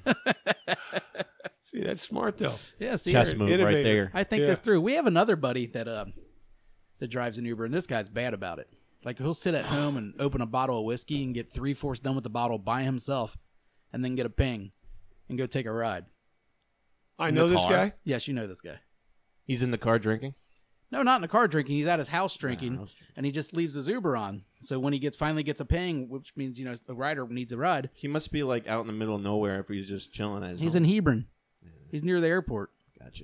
See, that's smart though. Yeah, see, Chess I- move right innovator. there. I think Yeah. this through. We have another buddy that drives an Uber, and this guy's bad about it. Like, he'll sit at home and open a bottle of whiskey and get 3/4 done with the bottle by himself, and then get a ping and go take a ride. I In know the this car? guy. Yes, you know this guy. He's in the car drinking. No, not in the car drinking. He's at his house drinking, house drinking. and he just leaves his Uber on. So when he finally gets a ping, which means the rider needs a ride, He must be like out in the middle of nowhere if he's just chilling at his he's home. in Hebron. He's near the airport. Gotcha.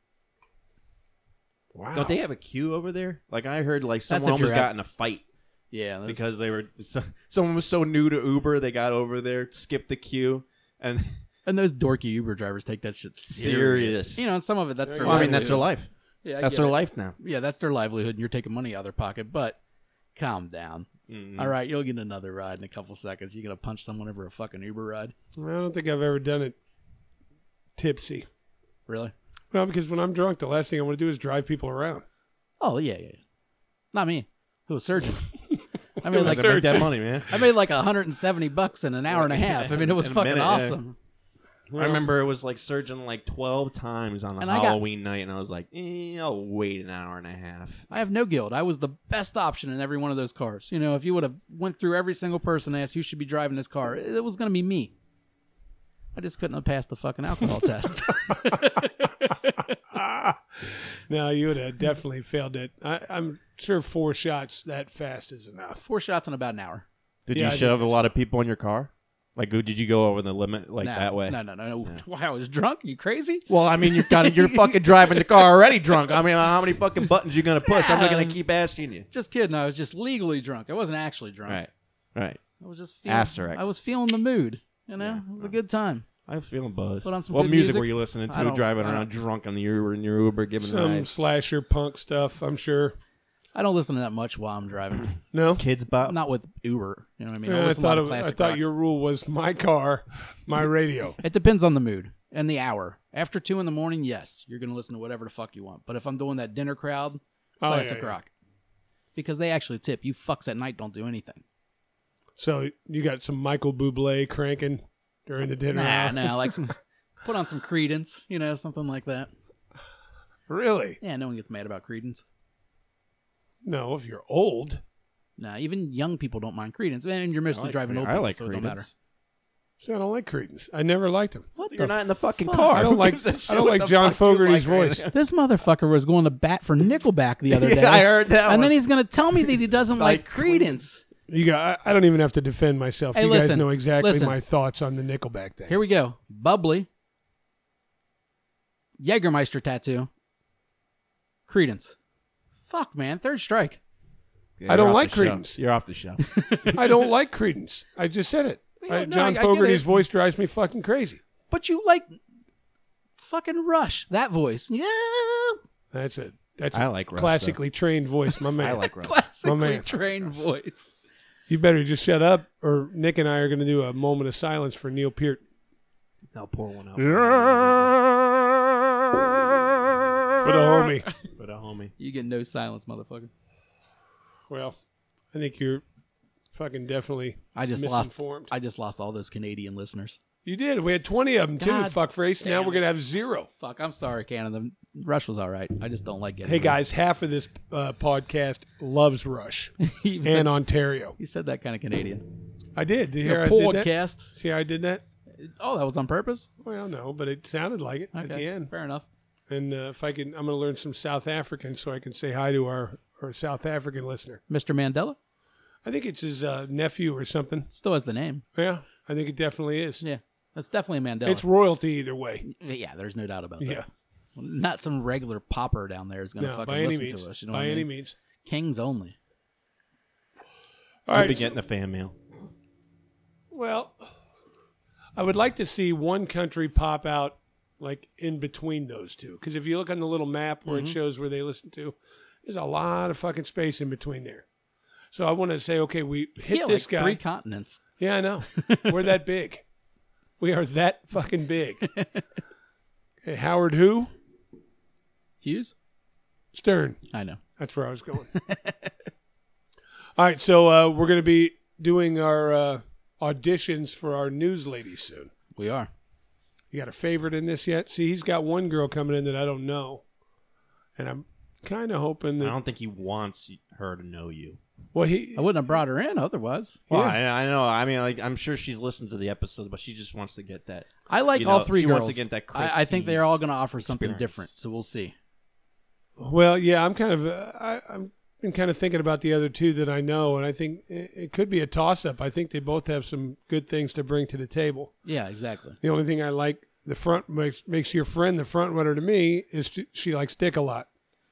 Wow. Don't they have a queue over there? Like I heard, like someone if almost you're got at- in a fight Yeah, those- because they were someone was so new to Uber, they got over there, skipped the queue, and and those dorky Uber drivers take that shit Serious. serious. And some of it, that's their well, I mean that's their livelihood. life. Yeah, I That's get their it. life now. Yeah, that's their livelihood, and you're taking money out of their pocket. But calm down. Mm. All right, you'll get another ride in a couple seconds. You're gonna punch someone over a fucking Uber ride? I don't think I've ever done it tipsy. Really? Well, because when I'm drunk, the last thing I want to do is drive people around. Oh yeah. Not me. Who was surgeon? I It mean, was like Gotta make that surgeon. money, man. I made like $170 in an hour and a half. I mean, it was In a fucking minute, yeah. awesome. I remember it was like surging like 12 times on a And I got- Halloween night, and I was like, I'll wait an hour and a half. I have no guilt. I was the best option in every one of those cars. If you would have went through every single person and asked who should be driving this car, it was going to be me. I just couldn't have passed the fucking alcohol test. No, you would have definitely failed it. I'm sure 4 shots that fast is enough. 4 shots in about an hour. Did Yeah, I you think shove a that's- lot of people in your car? Like, did you go over the limit like No, that way? No. Why, I was drunk? You crazy? Well, I mean, you're fucking driving the car already drunk. I mean, how many fucking buttons you gonna push? I'm not gonna keep asking you. Just kidding. I was just legally drunk. I wasn't actually drunk. Right. I was just feeling. Asterisk. I was feeling the mood. It was a good time. I'm feeling buzzed. Put on some what good music music. were you listening I to? don't- Driving I around don't- drunk on the Uber in your Uber, giving Some rides. slasher punk stuff, I'm sure. I don't listen to that much while I'm driving. No? Kids bop. Not with Uber. You know what I mean? Yeah, I listen to a lot of I classic thought rock. your rule was my car, my radio. It depends on the mood and the hour. After 2 a.m, yes, you're gonna listen to whatever the fuck you want. But if I'm doing that dinner crowd, Oh, classic yeah. rock. because they actually tip. You fucks at night don't do anything. So you got some Michael Bublé cranking during the dinner hour? Nah, like put on some Creedence, something like that. Really? Yeah, no one gets mad about Creedence. No, if you're old. Nah, even young people don't mind Creedence. And you're mostly driving old people, so it don't matter. So I don't like Creedence. I never liked him. What You're not in the fucking fuck? car. I don't like John Fogerty's voice. This motherfucker was going to bat for Nickelback the other day. Yeah, I heard that And one. then he's going to tell me that he doesn't like Creedence. I don't even have to defend myself. Hey, you guys listen, know exactly listen. my thoughts on the Nickelback thing. Here we go. Bubbly. Jägermeister tattoo. Creedence. Fuck, man. Third strike. Yeah, I don't you're like off the show. Creedence. You're off the show. I don't like Creedence. I just said it. Yeah, no, John I get Fogerty's it. voice drives me fucking crazy. But you like fucking Rush. That voice. Yeah. That's it. That's I a like Rush, classically trained voice, my man. I like Rush. Classically man. trained voice. You better just shut up, or Nick and I are going to do a moment of silence for Neil Peart. I'll pour one out. For the homie. For the homie. You get no silence, motherfucker. Well, I think you're fucking definitely I just misinformed. lost all those Canadian listeners. You did. We had 20 of them, too, God fuckface. Now damn we're going to have 0. Fuck, I'm sorry, Canada. Rush was all right. I just don't like getting Hey, guys, half of this podcast loves Rush you and said, Ontario. you said that kind of Canadian. I did. Did you Your hear I did that? podcast. See how I did that? Oh, that was on purpose? Well, no, but it sounded like it at the Okay, end. fair enough. And if I can, I'm going to learn some South African so I can say hi to our South African listener. Mr. Mandela? I think it's his nephew or something. Still has the name. Yeah, I think it definitely is. Yeah, that's definitely a Mandela. It's royalty either way. Yeah, there's no doubt about that. Yeah. Not some regular popper down there is going to No, fucking by any listen means. to us. You know By what I any mean? means. Kings only. All You'll right. be getting the fan mail. Well, I would like to see one country pop out like in between those two. Because if you look on the little map where it shows where they listen to, there's a lot of fucking space in between there. So I want to say, okay, we hit Yeah, this like guy. 3 continents. Yeah, I know. We're that big. We are that fucking big. Okay, Howard who? Hughes? Stern. I know. That's where I was going. All right, so we're going to be doing our auditions for our news ladies soon. We are. You got a favorite in this yet? See, he's got one girl coming in that I don't know. And I'm kind of hoping I that... don't think he wants her to know you. Well, I wouldn't have brought her in otherwise. Well, Yeah. I know. I mean, like, I'm sure she's listened to the episodes, but she just wants to get that. I like You all know, 3 she girls. wants to get that Chris I think they're Keys all going to offer something experience. different, so we'll see. Well, yeah, I'm kind of... I'm been kind of thinking about the other two that I know, and I think it could be a toss-up. I think they both have some good things to bring to the table. Yeah, exactly. The only thing I like, the front makes your friend the front runner to me, is she likes dick a lot.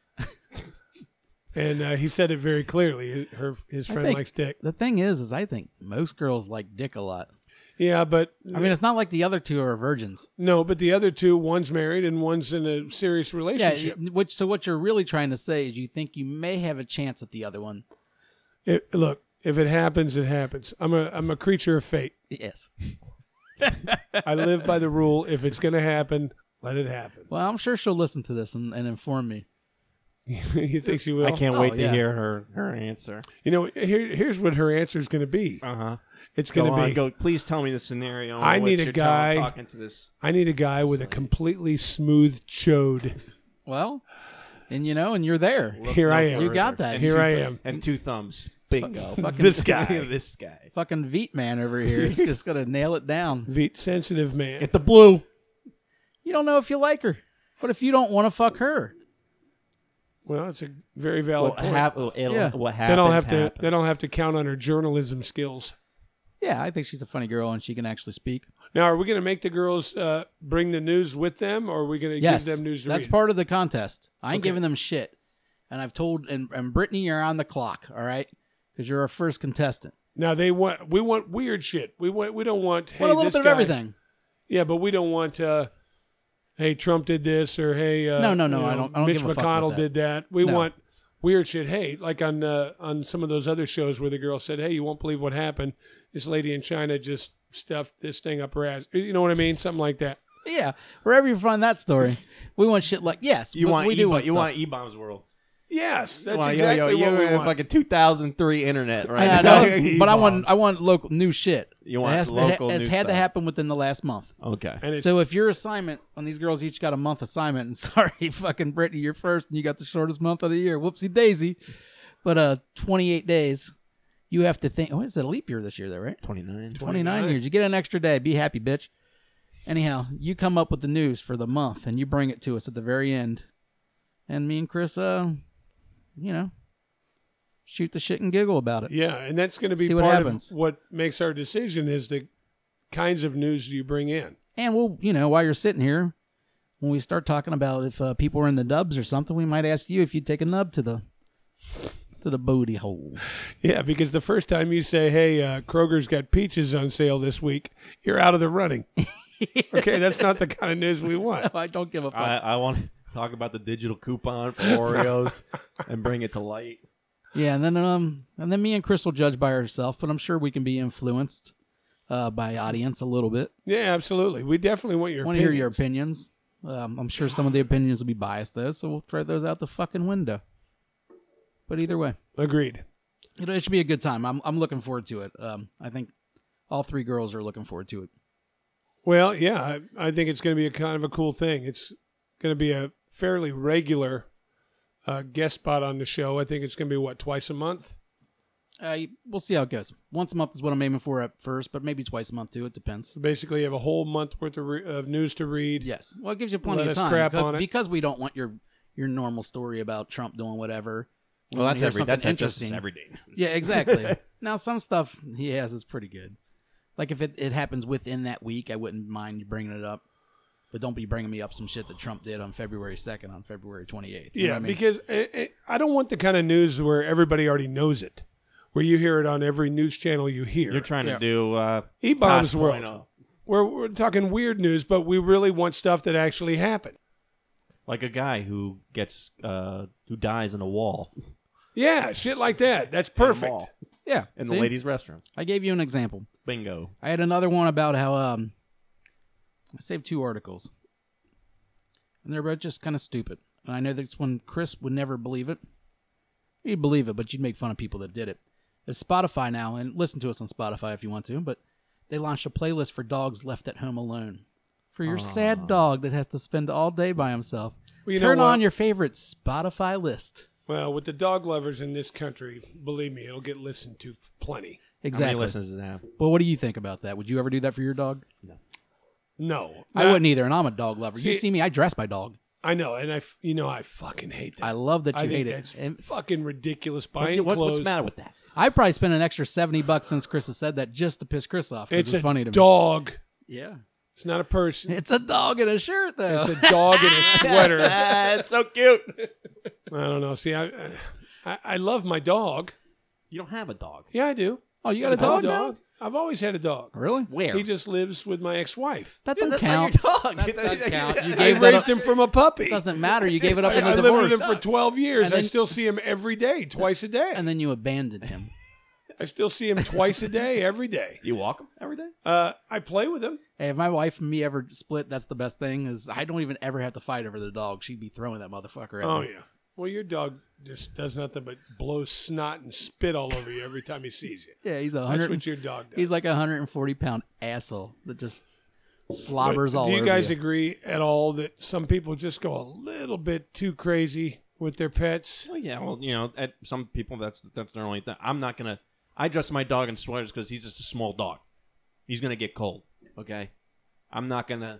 And he said it very clearly. His friend think- likes dick. The thing is I think most girls like dick a lot. Yeah, but I mean, it's not like the other 2 are virgins. no, but the other two, one's married and one's in a serious Yeah, relationship. so what you're really trying to say is you think you may have a chance at the other one. Look, if it happens, it happens. I'm a creature of fate. Yes. I live by the rule: if it's going to happen, let it happen. Well, I'm sure she'll listen to this and inform me. You think she will? I can't Oh, wait yeah. to hear her answer. You know, here's what her answer is going to be. Uh-huh. It's going to be, Go. Please tell me the scenario. I in need which a you're guy- talking to this. I need a guy with a completely smooth chode. Well, and you're there. Here I am. You got that. Here I am. And 2 thumbs. Bingo. Fucking This guy. This guy. Fucking Veet man over here is just gonna nail it down. Veet sensitive man. Get the blue. You don't know if you like her. What if you don't want to fuck her? Well, it's a very valid point. Yeah. What They don't happens, have to. They don't have to count on her journalism skills. Yeah, I think she's a funny girl and she can actually speak. Now, are we going to make the girls bring the news with them, or are we going to Yes, give them news to that's read? part of the contest. I ain't Okay. giving them shit. And I've told, and Brittany, you're on the clock, all right? Because you're our first contestant. Now we want weird shit. We don't want hey, Want a little this bit of guy- everything. Yeah, but we don't want hey, Trump did this, or hey, No, I don't Mitch give a fuck McConnell about that. did that. We No. want weird shit. Hey, like on some of those other shows where the girl said, "Hey, you won't believe what happened. This lady in China just stuffed this thing up her ass." You know what I mean? Something like that. Yeah, wherever you find that story, we want shit like yes. You but want we do want you stuff. want E-Bombs World. Yes, that's Well, exactly what we have want. like a 2003 internet, right? Yeah, know. no, but I want local new shit. You want it local It's new had to stuff. happen within the last month. Okay. And it's, So if your assignment, when these girls each got a month assignment, and sorry, fucking Brittany, you're first, and you got the shortest month of the year. Whoopsie daisy. But 28 days, you have to think. Oh, it's a leap year this year, though, right? 29. 29 years. You get an extra day. Be happy, bitch. Anyhow, you come up with the news for the month, and you bring it to us at the very end. And me and Chris, shoot the shit and giggle about it. yeah, and that's going to be See what part happens. of what makes our decision is the kinds of news you bring in. And we'll, while you're sitting here, when we start talking about if people are in the dubs or something, we might ask you if you'd take a nub to the booty hole. Yeah, because the first time you say, hey, Kroger's got peaches on sale this week, you're out of the running. Okay, that's not the kind of news we want. I don't give a fuck. I want to talk about the digital coupon for Oreos and bring it to light. Yeah, and then me and Chris will judge by ourselves, but I'm sure we can be influenced by audience a little bit. Yeah, absolutely. We definitely want your I want to hear your opinions. opinions. I'm sure some of the opinions will be biased though, so we'll throw those out the fucking window. But either way, Agreed. it should be a good time. I'm looking forward to it. I think all three girls are looking forward to it. Well, yeah, I think it's going to be a kind of a cool thing. It's going to be a fairly regular guest spot on the show. I think it's going to be, twice a month? We'll see how it goes. Once a month is what I'm aiming for at first, but maybe twice a month too. It depends. So basically, you have a whole month worth of news to read. Yes. Well, it gives you plenty Let of us time crap on it. because we don't want your normal story about Trump doing whatever. We Well, wanna that's hear something interesting every day. Yeah, exactly. Now, some stuff he has is pretty good. Like if it happens within that week, I wouldn't mind you bringing it up. But don't be bringing me up some shit that Trump did on February 2nd, on February 28th. You know Yeah, what I mean? because I don't want the kind of news where everybody already knows it, where you hear it on every news channel you hear. You're trying Yeah. to do E-Bomb's Tosh World. 0.0. We're talking weird news, but we really want stuff that actually happened. Like a guy who gets who dies in a wall Yeah, shit like that. That's in perfect. a mall, Yeah. in see? the ladies' restroom. I gave you an example. Bingo. I had another one about how I saved 2 articles. And they're both just kind of stupid. And I know this one, Chris would never believe it. You'd believe it, but you'd make fun of people that did it. It's Spotify now, and listen to us on Spotify if you want to, but they launched a playlist for dogs left at home alone. For your sad dog that has to spend all day by himself. Well, you know Turn what? on your favorite Spotify list. Well, with the dog lovers in this country, believe me, it'll get listened to plenty. How Exactly. many listeners does it have? Well, what do you think about that? Would you ever do that for your dog? No, I wouldn't either, and I'm a dog lover. You See- see me, I dress my dog. I know, and I fucking hate that. I love that I you think hate it. that's And fucking ridiculous. Buying What's clothes. the matter with that? I probably spent an extra $70 since Chris has said that just to piss Chris off. 'Cause It's a funny to me. dog. Yeah, It's not a person. it's a dog in a shirt though. It's a dog in a sweater. It's so cute. I don't know. See, I love my dog. You don't have a dog. Yeah, I do. Oh, you got a I have dog now? I've always had a dog. Really? Where? He just lives with my ex-wife. That Yeah, don't that's count. not your dog. That doesn't count. You I gave that raised up. him from a puppy. Doesn't matter. You gave it up in I the lived with divorce, him for 12 years. And I then- still see him every day, twice a day. and then you abandoned him. I still see him twice a day, every day. You walk him every day? I play with him. Hey, if my wife and me ever split, that's the best thing. Is I don't even ever have to fight over the dog. She'd be throwing that motherfucker at Oh, me. yeah. Well, your dog just does nothing but blow snot and spit all over you every time he sees you. Yeah, he's That's 100. what your dog does. He's like 140-pound asshole that just slobbers But all do over you guys you. agree at all that some people just go a little bit too crazy with their pets? Well, yeah. Well, at some people that's their only thing. I'm not gonna. I dress my dog in sweaters because he's just a small dog. He's gonna get cold. Okay. I'm not gonna,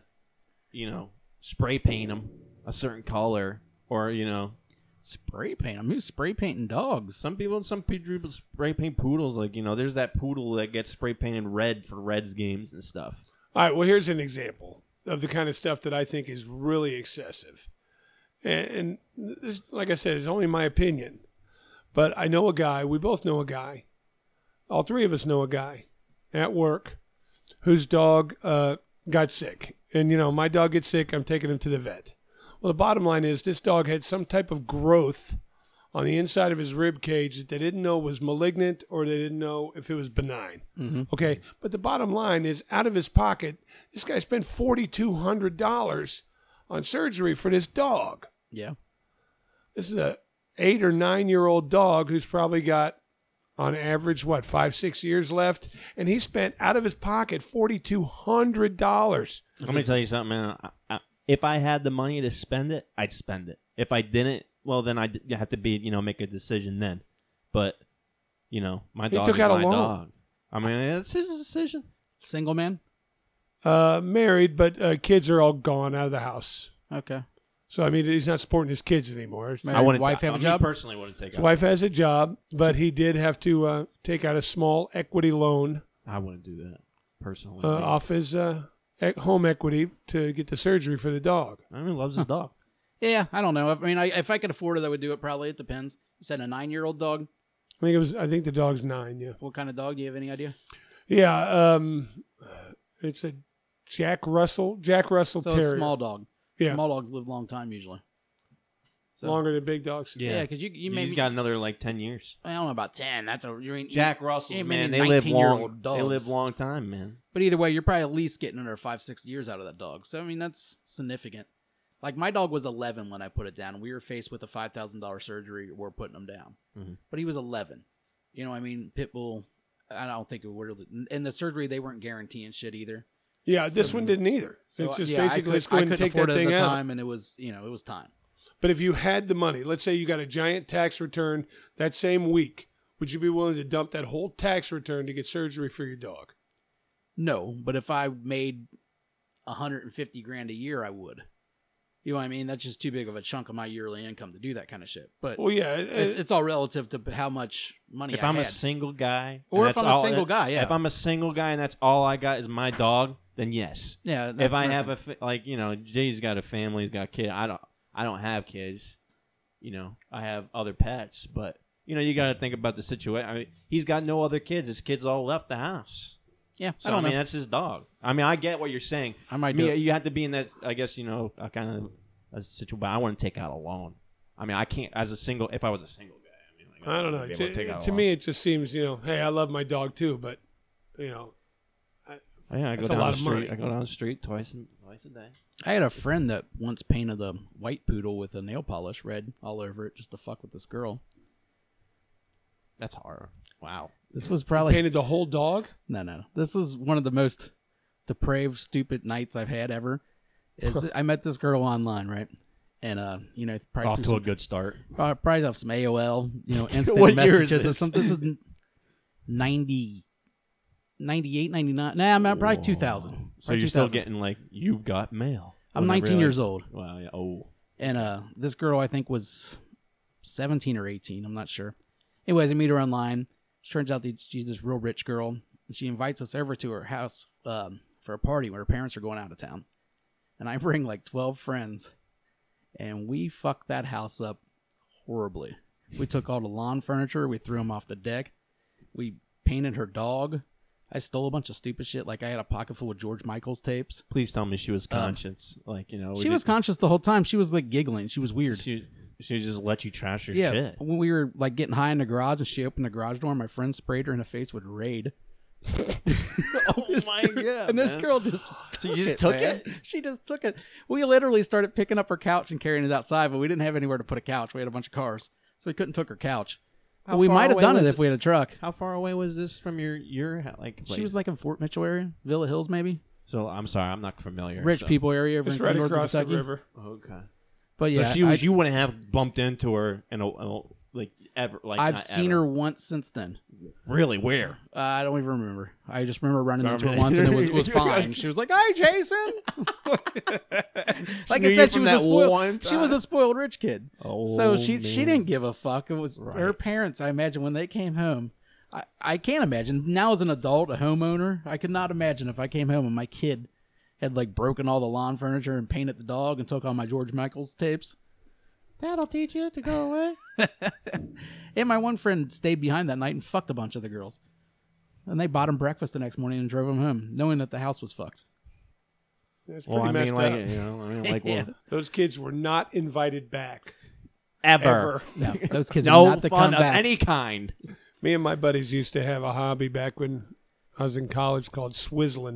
spray paint him a certain color or Spray paint him. Who's spray painting dogs? Some people spray paint poodles. Like there's that poodle that gets spray painted red for Reds games and stuff. All right, well, here's an example of the kind of stuff that I think is really excessive. And this, like I said, is only my opinion. But I know a guy, we both know a guy, all three of us know a guy at work whose dog got sick. And, my dog gets sick, I'm taking him to the vet. Well, the bottom line is this dog had some type of growth on the inside of his rib cage that they didn't know was malignant or they didn't know if it was benign. Mm-hmm. Okay, but the bottom line is out of his pocket, this guy spent $4,200 on surgery for this dog. Yeah. This is a 8 or 9-year-old dog who's probably got, on average, 5-6 years left, and he spent out of his pocket $4,200. Let me tell you something, man. If I had the money to spend it, I'd spend it. If I didn't, well, then I'd have to be, make a decision then. But, my dog took is out a my loan. dog. I mean, it's his decision. Single man? Married, but kids are all gone out of the house. Okay. So, I mean, he's not supporting his kids anymore. Married I wouldn't. wife have a me job? personally wouldn't take His out. wife has a job, but he did have to take out a small equity loan I wouldn't do that personally. off his home equity to get the surgery for the dog. I mean, loves his dog. Yeah, I don't know. If I could afford it, I would do it. Probably. It depends. You said a 9-year-old dog. I think the dog's 9. Yeah. What kind of dog? Do you have any idea? Yeah. It's a Jack Russell So Terrier. a small dog. Yeah. Small dogs live a long time usually. So, Longer than big dogs. Yeah, because you He's made. got another 10 years. I don't know about 10. That's a you ain't Jack Russells, ain't man, many they live 19-year-old long. dogs. They live long time, man. But either way, you're probably at least getting another 5-6 years out of that dog. So I mean, that's significant. Like my dog was 11 when I put it down. We were faced with a $5,000 surgery. We're putting him down, but he was 11. I mean, pit bull. I don't think it would. And the surgery, they weren't guaranteeing shit either. Yeah, this one didn't either. So it's just yeah, basically let's go I ahead and couldn't take that afford it thing at the out. time, and it was it was time. But if you had the money, let's say you got a giant tax return that same week, would you be willing to dump that whole tax return to get surgery for your dog? No, but if I made $150,000 a year, I would. You know what I mean? That's just too big of a chunk of my yearly income to do that kind of shit. But Well, yeah, it's all relative to how much money If I I'm had. a single guy, Or and if that's I'm a all- single guy, yeah. If I'm a single guy and that's all I got is my dog, then yes. Yeah. If I have Jay's got a family, he's got a kid. I don't have kids. I have other pets, but you got to think about the situation. I mean, he's got no other kids. His kids all left the house. Yeah, So I don't know. that's his dog. I mean, I get what you're saying. I might do it. You have to be in that. I guess a kind of a situation. But I wouldn't take out a loan. I mean, I can't as a single. If I was a single guy, I don't know. wouldn't be able to take out a To loan. me, it just seems, hey, I love my dog too, but, Yeah, I That's go a down lot the of street. money. I go down the street twice a day. I had a friend that once painted a white poodle with a nail polish red all over it just to fuck with this girl. That's horror. Wow. This was probably painted the whole dog. no. This was one of the most depraved, stupid nights I've had ever. I met this girl online, right? And probably Off through to some, a good start. probably off some AOL, instant What year is messages or this? something. This is 90, 98, 99. Nah, I'm probably 2000. So Probably you're still 2000. getting you've got mail. I'm Was that 19 really- years old. Wow. Yeah. Oh. And this girl, I think, was 17 or 18. I'm not sure. Anyways, I meet her online. Turns out that she's this real rich girl. And she invites us over to her house for a party when her parents are going out of town. And I bring 12 friends. And we fucked that house up horribly. We took all the lawn furniture. We threw them off the deck. We painted her dog. I stole a bunch of stupid shit. I had a pocket full of George Michael's tapes. Please tell me she was conscious. She was conscious the whole time. She was giggling. She was weird. She just let you trash her Yeah, shit. when we were getting high in the garage and she opened the garage door, my friend sprayed her in the face with Raid. Oh my god! And this girl just So you just took man. it? She just took it. We literally started picking up her couch and carrying it outside, but we didn't have anywhere to put a couch. We had a bunch of cars, so we couldn't took her couch. How But we far might have away done it was if we had a truck. How far away was this from your She was in Fort Mitchell area, Villa Hills maybe, So I'm sorry, I'm not familiar. rich so. people area over It's in right northern across the Kentucky. river. Okay. But yeah, So she was. You wouldn't have bumped into her in a ever. I've not seen ever. her once since then. Really? Where? I don't even remember. I just remember running into her Remember- once, and it was fine. She was like, "Hi, Jason." Like knew I you said, she from was a that spoiled. one She was time? a spoiled rich kid. Oh, So she man. didn't give a fuck. It was her Right. parents. I imagine when they came home. I can't imagine now as an adult, a homeowner. I could not imagine if I came home and my kid had broken all the lawn furniture and painted the dog and took all my George Michael's tapes. That'll teach you to go away. And my one friend stayed behind that night and fucked a bunch of the girls. And they bought him breakfast the next morning and drove him home, knowing that the house was fucked. It's Well, pretty I messed mean, up. Yeah. Those kids were not invited back. ever. No, those kids are No not to fun come of back. any kind. Me and my buddies used to have a hobby back when I was in college called swizzling.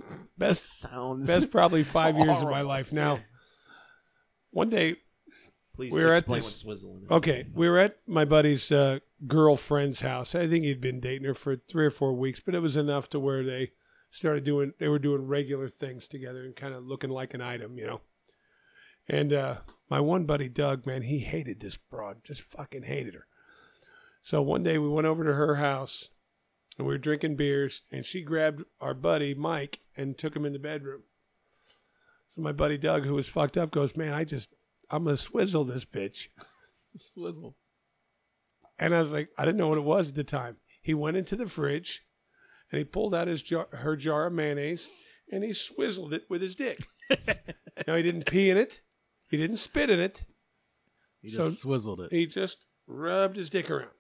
Best Sounds best probably 5 years of my horrible. life. Now, one day Please We were at explain this- what swizzling is. Okay, we were at my buddy's girlfriend's house. I think he'd been dating her for 3 or 4 weeks, but it was enough to where they were doing regular things together and kind of looking like an item, you know. And my one buddy Doug, man, he hated this broad, just fucking hated her. So one day we went over to her house and we were drinking beers, and she grabbed our buddy Mike and took him in the bedroom. So my buddy Doug, who was fucked up, goes, "Man, I'm gonna swizzle this bitch." Swizzle. And I was like, I didn't know what it was at the time. He went into the fridge and he pulled out her jar of mayonnaise and he swizzled it with his dick. Now, he didn't pee in it. He didn't spit in it. He just So- swizzled it. He just rubbed his dick around.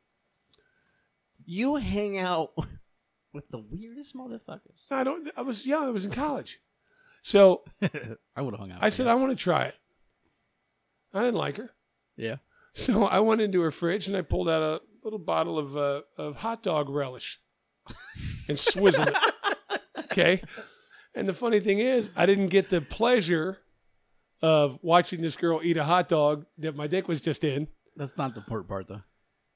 You hang out with the weirdest motherfuckers. I was young. I was in college. So I would have hung out. I with said, him. I want to try it. I didn't like her. Yeah. So I went into her fridge and I pulled out a little bottle of hot dog relish and swizzled it. Okay. And the funny thing is, I didn't get the pleasure of watching this girl eat a hot dog that my dick was just in. That's not the important part, though.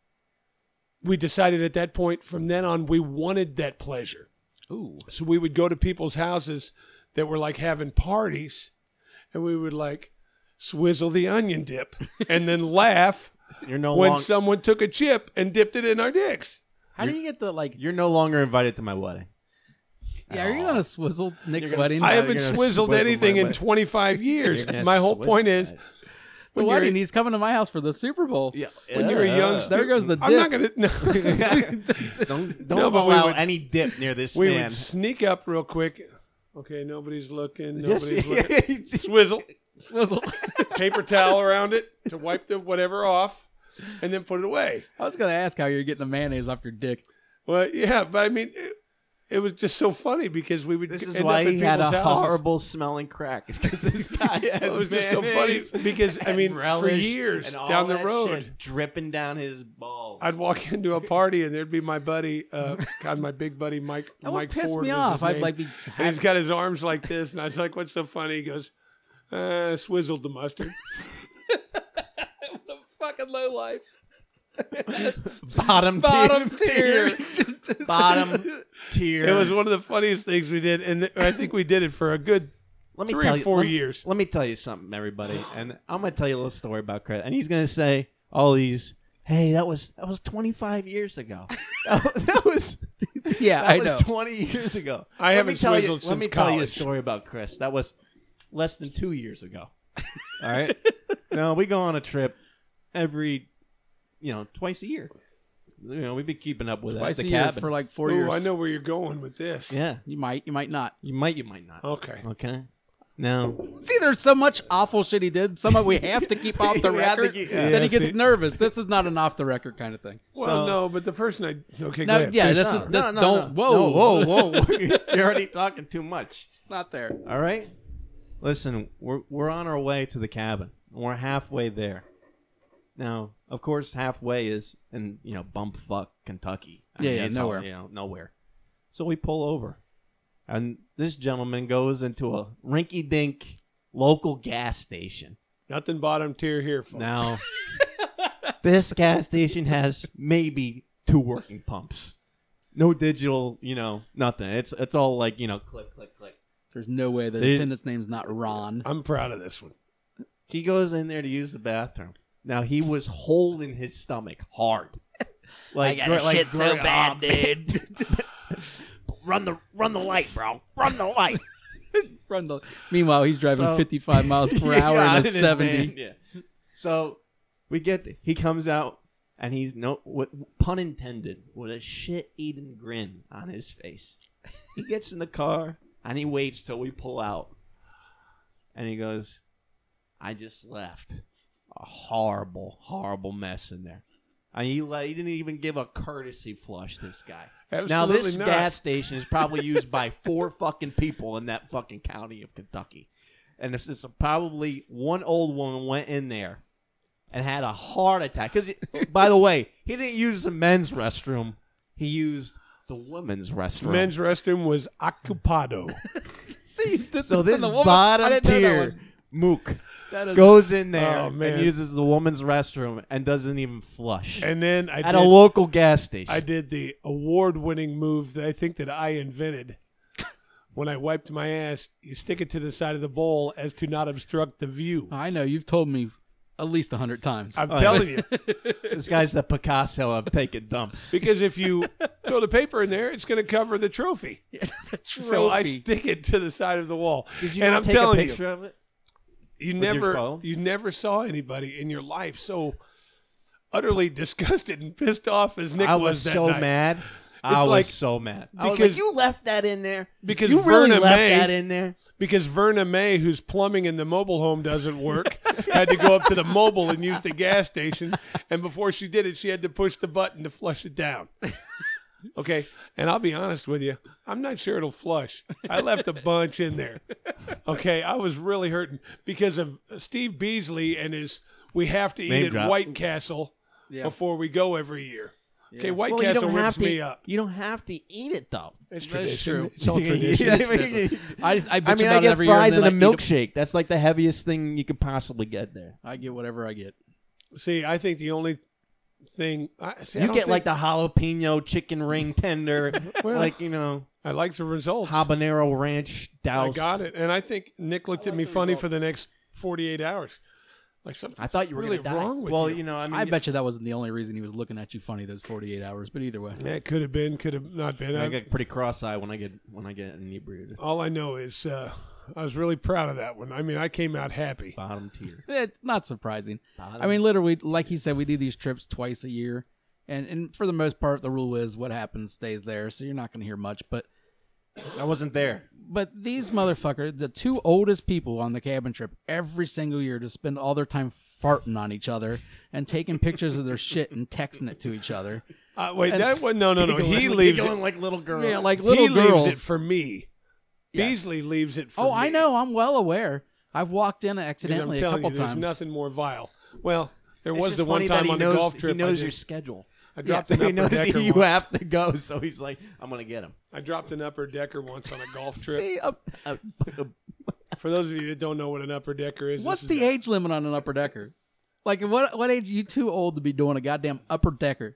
We decided at that point, from then on, we wanted that pleasure. Ooh. So we would go to people's houses that were like having parties, and we would like swizzle the onion dip and then laugh You're no when longer someone took a chip and dipped it in our dicks. How do you get the, like... you're no longer invited to my wedding. Yeah, are you going to swizzle Nick's You're gonna wedding? I you're haven't gonna swizzled swizzle anything my in way. 25 years. You're gonna My whole swizzle point is, that. the when you're, wedding, he's coming to my house for the Super Bowl. Yeah. when you're a young... There goes the I'm not dip. going to... No. Don't No, but we allow would- any dip near this We man. would sneak up real quick. Okay, nobody's looking. Yes, Nobody's looking. Swizzle. Swizzle. Paper towel around it to wipe the whatever off, and then put it away. I was going to ask how you're getting the mayonnaise off your dick. Well, yeah, but I mean, it was just so funny because we would This is end why up at he had a people's houses. horrible smelling crack. It's because this guy had It was just so funny mayonnaise because, I and mean, for relish years and all down the that road, shit dripping down his balls. I'd walk into a party and there'd be my buddy, God, my big buddy Mike. That would Mike piss Ford me was off. his I'd name. like be... And he's got his arms like this, and I was like, "What's so funny?" He goes, "Swizzled the mustard." What a fucking low life. bottom tier. bottom tier. It was one of the funniest things we did, and I think we did it for a good Let me 3 tell or you, 4 let- years. Let me tell you something, everybody, and I'm gonna tell you a little story about Chris. And he's gonna say all these. Hey, that was 25 years ago. that was Yeah, that I was know. 20 years ago. I haven't swizzled Let me since tell you a college. story about Chris. That was less than 2 years ago. All right. No, we go on a trip every, twice a year. We've been keeping up with Twice that. a The year cabin. for like 4 Ooh, years. I know where you're going with this. Yeah, You might not. you might not. Okay. Okay. Now, See, there's so much awful shit he did. Some of we have to keep off the We have to record. keep- Then Yeah, he gets see. nervous. This is not an off the record kind of thing. Well, So- no, but the person okay, go No, ahead. yeah, Finish. this is this, no, don't. no. Whoa, No, whoa. You're already talking too much. It's not there. All right. Listen, we're on our way to the cabin. We're halfway there. Now, of course, halfway is in bumfuck Kentucky. Yeah, it's nowhere. all, nowhere. So we pull over, and this gentleman goes into a rinky-dink local gas station. Nothing bottom tier here, folks. Now, this gas station has maybe 2 working pumps. No digital, nothing. It's all like click, click, click. There's no way the They- attendant's name's not Ron. I'm proud of this one. He goes in there to use the bathroom. Now he was holding his stomach hard. Like, dude. run the light, bro. Run the light. Run the- Meanwhile, he's driving So- 55 miles per hour Yeah, in a his 70. van, yeah. So he comes out and he's pun intended, with a shit-eating grin on his face. He gets in the car and he waits till we pull out, and he goes, "I just left a horrible, horrible mess in there." And he didn't even give a courtesy flush. This guy. Now Absolutely this not. gas station is probably used by 4 fucking people in that fucking county of Kentucky, and this is probably one old woman went in there and had a heart attack. Because, by the way, he didn't use the men's restroom; he used the women's restroom. Men's restroom was ocupado. See, this So is this in the woman- I bottom didn't know that tier one. mook goes in there Oh, man. and uses the woman's restroom and doesn't even flush And then at a local gas station. I did the award-winning move that I think that I invented. When I wiped my ass, you stick it to the side of the bowl as to not obstruct the view. I know you've told me at least 100 times. I'm telling you. This guy's the Picasso of taking dumps. Because if you throw the paper in there, it's going to cover the trophy. So I stick it to the side of the wall. Did you and not I'm take telling a picture of it? you with your never phone? you never saw anybody in your life so utterly disgusted and pissed off as Nick I was was that so night. mad. I like- was so mad. I was because- like, you left that in there? Because You really Verna left May, that in there? Because Verna May, whose plumbing in the mobile home doesn't work, had to go up to the mobile and use the gas station. And before she did it, she had to push the button to flush it down. Okay, and I'll be honest with you, I'm not sure it'll flush. I left a bunch in there. Okay, I was really hurting because of Steve Beasley and his we have to eat Name at drop. White Castle Yeah. before we go every year. Okay, Yeah. White Well, Castle rips me up. You don't have to eat it, though. It's That's tradition. true. It's all Yeah, tradition. I It's mean, tradition. I bitch I mean, about I it get every year, fries and and then a I eat milkshake. That's like the heaviest thing you could possibly get there. I get whatever I get. See, I think the only thing I You don't get like think- the jalapeno chicken ring tender, Well, like, you know, I like the results. habanero ranch I doused. got it, and I think Nick looked at me funny for the next 48 hours. Like something I thought you were really gonna die. wrong with well, you. you know, I mean, I bet you that wasn't the only reason he was looking at you funny those 48 hours, but either way. That could have been, could have not been. I get pretty cross-eyed when I get inebriated. All I know is I was really proud of that one. I mean, I came out happy. Bottom tier. It's not surprising. Bottom. I mean, literally, like he said, we do these trips twice a year. And for the most part, the rule is what happens stays there, so you're not going to hear much. But I wasn't there. these motherfuckers, the two oldest people on the cabin trip, every single year just spend all their time farting on each other and taking pictures of their shit and texting it to each other. Wait, And- that one? No. He Giggling- leaves giggling it. like little girls. Yeah, like little he girls. leaves it for me. Yes. Beasley leaves it for Oh, me. I know. I'm well aware. I've walked in 'Cause I'm accidentally a telling couple you, there's times. nothing more vile. Well, there It's was just the one funny time that on the golf trip. He knows I your did. schedule. I dropped He an upper knows decker you once. have to go, so he's like, I'm gonna get him. I dropped an upper decker once on a golf trip. See, For those of you that don't know what an upper decker is, what's this is the age limit on an upper decker? Like, what age are you too old to be doing a goddamn upper decker?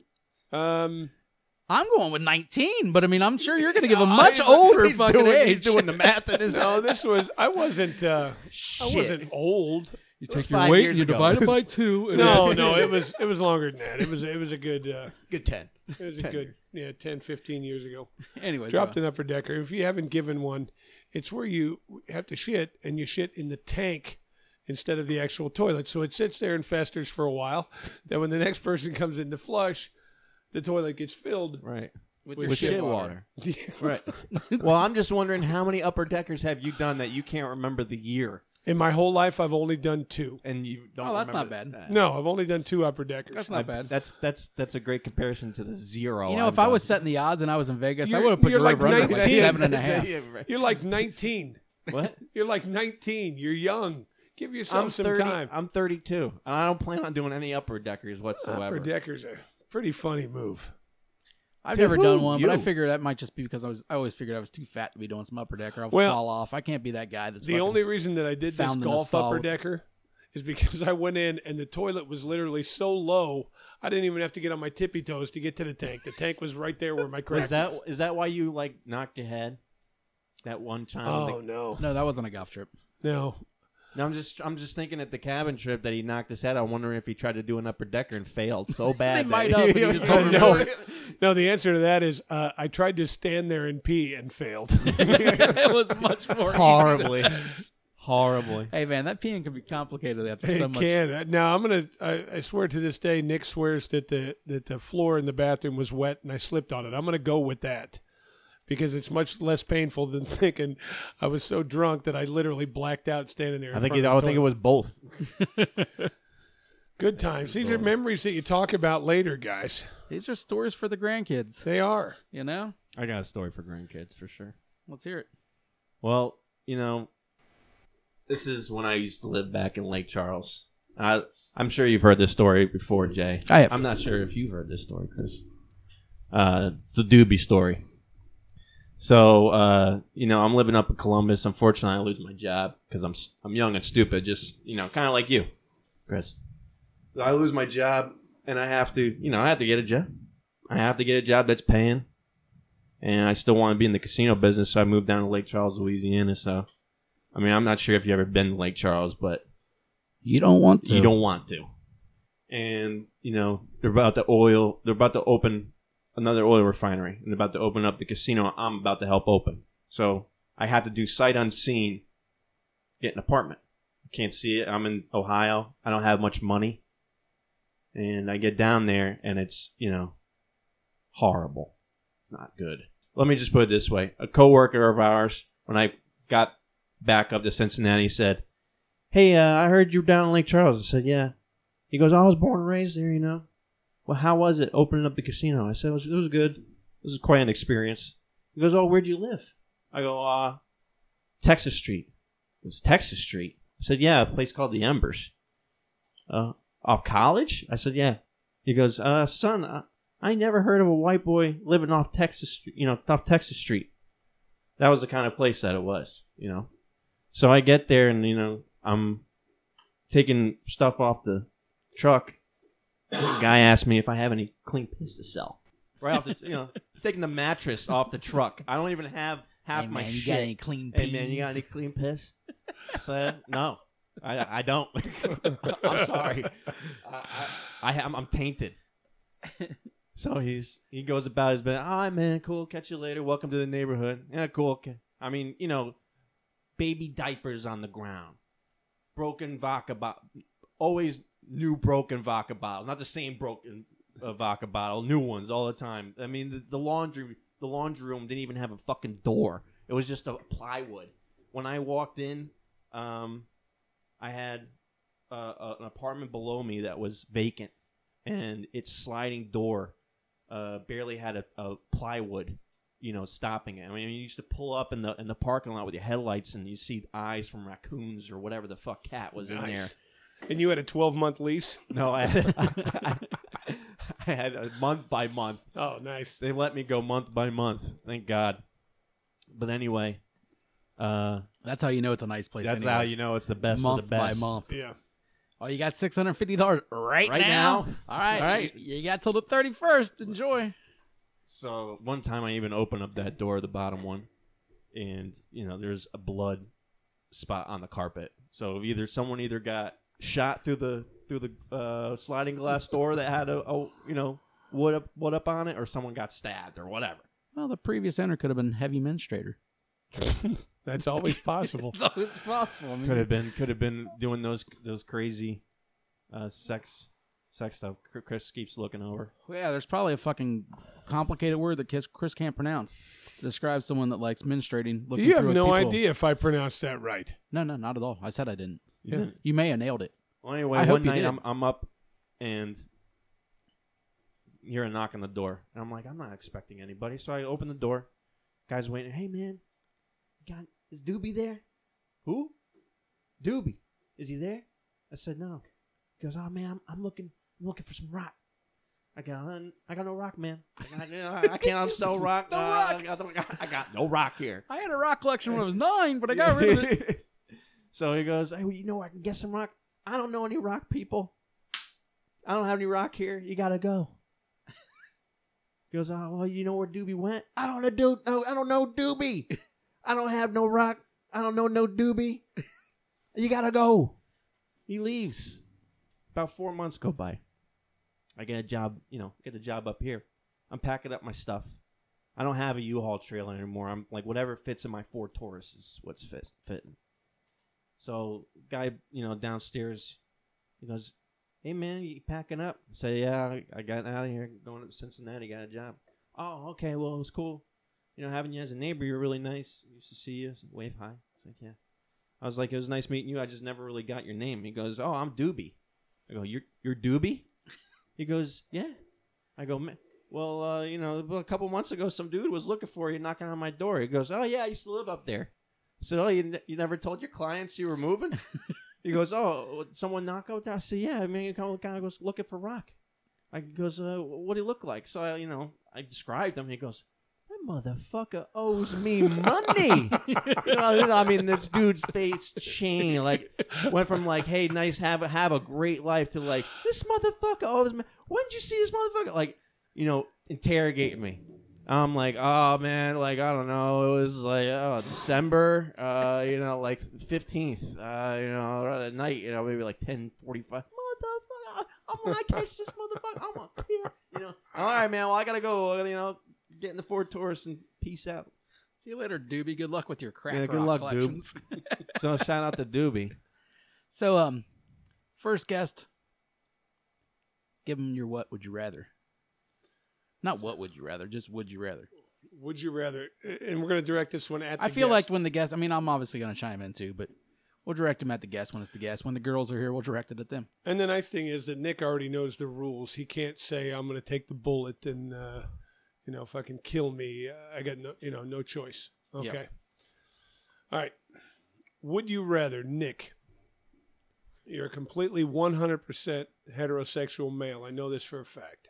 I'm I'm going with 19, but I mean, I'm sure you're going to give a much older He's fucking doing, age. He's doing the math in his no, head. this was I wasn't Shit. old. You was take your 5 weight years and you ago. divide it by 2. And No, it was longer than that. It was a good Good 10. it was a good 10, 15 years ago. Anyways, Dropped an upper decker. If you haven't given one, it's where you have to shit and you shit in the tank instead of the actual toilet. So it sits there and festers for a while. Then when the next person comes in to flush, the toilet gets filled. Right. with with your Shit shit water. water. Right. Well, I'm just wondering how many upper deckers have you done that you can't remember the year, In my whole life, I've only done 2. and you don't. Oh, that's remember not bad. No, I've only done 2 upper deckers. That's not bad. That's a great comparison to the 0. You know, I've if I done. was setting the odds and I was in Vegas, I You're- would have put you're your like over under like 19. 7.5. Yeah, right. You're like 19. What? You're like 19. You're young. Give yourself I'm some 30. time. I'm 32, and I don't plan on doing any upper deckers Upper whatsoever. deckers are a pretty funny move. I've To never who? done one, but I You. figured that might just be because I always figured I was too fat to be doing some upper decker. I'll Well, fall off. I can't be that guy that's The fucking- only reason that I did this found in a golf stall upper with- decker is because I went in and the toilet was literally so low, I didn't even have to get on my tippy toes to get to the tank. The tank was right there where my crack Is that why you like knocked your head that one time? Oh, no. No, that wasn't a golf trip. No. No, I'm just thinking at the cabin trip that he knocked his head. I'm wondering if he tried to do an upper decker and failed so bad. They that might have, but he just don't No. remember. No, the answer to that is I tried to stand there and pee and failed. It was much more horribly, horribly. Hey man, that peeing can be complicated after It so much. can. Now I swear to this day, Nick swears that the floor in the bathroom was wet and I slipped on it. I'm gonna go with that because it's much less painful than thinking I was so drunk that I literally blacked out standing there. I think it was both. Good times. These are memories that you talk about later, guys. These are stories for the grandkids. They are. You know, I got a story for grandkids for sure. let's hear it. Well, you know, this is when I used to live back in Lake Charles. I'm sure you've heard this story before, Jay. I have. I'm not sure if you've heard this story, Chris. It's the Doobie story. So, I'm living up in Columbus. Unfortunately, I lose my job because I'm young and stupid. Just, kind of like you, Chris. I lose my job, and I have to get a job. I have to get a job that's paying, and I still want to be in the casino business. So I moved down to Lake Charles, Louisiana. So, I'm not sure if you've ever been to Lake Charles, but You don't want to. you don't want to. And they're about to open another oil refinery, and they're about to open up the casino I'm about to help open. So I have to do sight unseen, get an apartment. I can't see it. I'm in Ohio. I don't have much money. And I get down there, and it's, horrible. Not good. Let me just put it this way. A coworker of ours, when I got back up to Cincinnati, said, "Hey, I heard you were down in Lake Charles." I said, "Yeah." He goes, "I was born and raised there, Well, how was it opening up the casino?" I said, it was good. This is quite an experience. He goes, "Oh, where'd you live?" I go, Texas Street. It was Texas Street. I said, "Yeah, a place called the Embers." Off College? I said, "Yeah." He goes, "Son, I never heard of a white boy living off Texas Street, off Texas Street." That was the kind of place that it was, So I get there and, I'm taking stuff off the truck. The guy asked me if I have any clean piss to sell. Right off the, taking the mattress off the truck. I don't even have half my shit. You got any clean Hey, man, you got any clean piss? I said, "No, I don't." I'm sorry. I'm tainted. So he goes about his business. "All right, man, cool. Catch you later. Welcome to the neighborhood." "Yeah, cool. Okay." Baby diapers on the ground. Broken vodka bottle. Always new broken vodka bottle. Not the same broken vodka bottle. New ones all the time. The laundry room didn't even have a fucking door. It was just a plywood. When I walked in, I had an apartment below me that was vacant, and its sliding door barely had a plywood, stopping it. You used to pull up in the parking lot with your headlights, and you see eyes from raccoons or whatever the fuck cat was in there. And you had a 12-month lease? No, I had a month by month. Oh, nice. They let me go month by month. Thank God. But anyway, That's how you know it's a nice place. that's how you know it's the best month of the best. by month. Yeah. Oh, you got $650 right now? All right. All right. You got till the 31st. Enjoy. So one time I even opened up that door, the bottom one, and there's a blood spot on the carpet. So someone either got shot through the sliding glass door that had a wood up on it, or someone got stabbed or whatever. Well, the previous owner could have been heavy menstruator. That's always possible. It's always possible. Could have been doing those crazy sex stuff. Chris keeps looking over. Well, yeah, there's probably a fucking complicated word that Chris can't pronounce to describe someone that likes menstruating. You have no idea if I pronounced that right. No, not at all. I said I didn't. Yeah. You may have nailed it. Well, anyway, I hope one you night did. I'm up and hear a knock on the door, and I'm like, I'm not expecting anybody. So I open the door. Guy's waiting. "Hey, man, is Doobie there?" "Who?" "Doobie. Is he there?" I said, "No." He goes, "Oh man, I'm looking for some rock." I got no rock, man. I can't sell rock. No rock. I got no rock here. I had a rock collection when I was 9, but I got rid of it. So he goes, "Hey, where I can get some rock?" "I don't know any rock people. I don't have any rock here. You gotta go." He goes, "Oh, well, you know where Doobie went?" I don't know Doobie. I don't have no rock. I don't know no Doobie. You gotta go. He leaves. About 4 months go by. I get a job, get the job up here. I'm packing up my stuff. I don't have a U-Haul trailer anymore. I'm like, whatever fits in my Ford Taurus is what's fitting. So, guy, downstairs, he goes, "Hey, man, you packing up?" I say, "Yeah, I got out of here, going to Cincinnati, got a job." "Oh, okay, well, it was cool. Having you as a neighbor, you're really nice. Used to see you, wave hi." I was like, "Yeah." I was like, "It was nice meeting you. I just never really got your name." He goes, "Oh, I'm Doobie." I go, You're Doobie?" He goes, "Yeah." I go, "Well, a couple months ago, some dude was looking for you, knocking on my door." He goes, "Oh, yeah, I used to live up there." I said, "Oh, you never told your clients you were moving?" He goes, "Oh, someone knock out there?" I said, "Yeah, he kind of goes looking for rock." I goes, "What do he look like?" So I described him. He goes, "That motherfucker owes me money. I mean, this dude's face changed. Like, went from like, hey, nice, have a great life to like, this motherfucker owes me. When did you see this motherfucker? Like, interrogating me. I'm like, oh man, like I don't know. It was like December, like 15th, at night, maybe like 10:45. Motherfucker, I'm gonna catch this motherfucker. I'm gonna kill. All right, man. Well, I gotta go. Get in the Ford Taurus and peace out. See you later, Doobie. Good luck with your crack Yeah, good rock luck, collections. So shout out to Doobie. So, first guest, give him your what would you rather. Not what would you rather, just would you rather. Would you rather? And we're going to direct this one at the I feel guest. like when the guest, I mean, I'm obviously going to chime in too, but we'll direct him at the guest when it's the guest. When the girls are here, we'll direct it at them. And the nice thing is that Nick already knows the rules. He can't say, I'm going to take the bullet and, fucking kill me. I got no choice. Okay. Yep. All right. Would you rather, Nick, you're a completely 100% heterosexual male. I know this for a fact.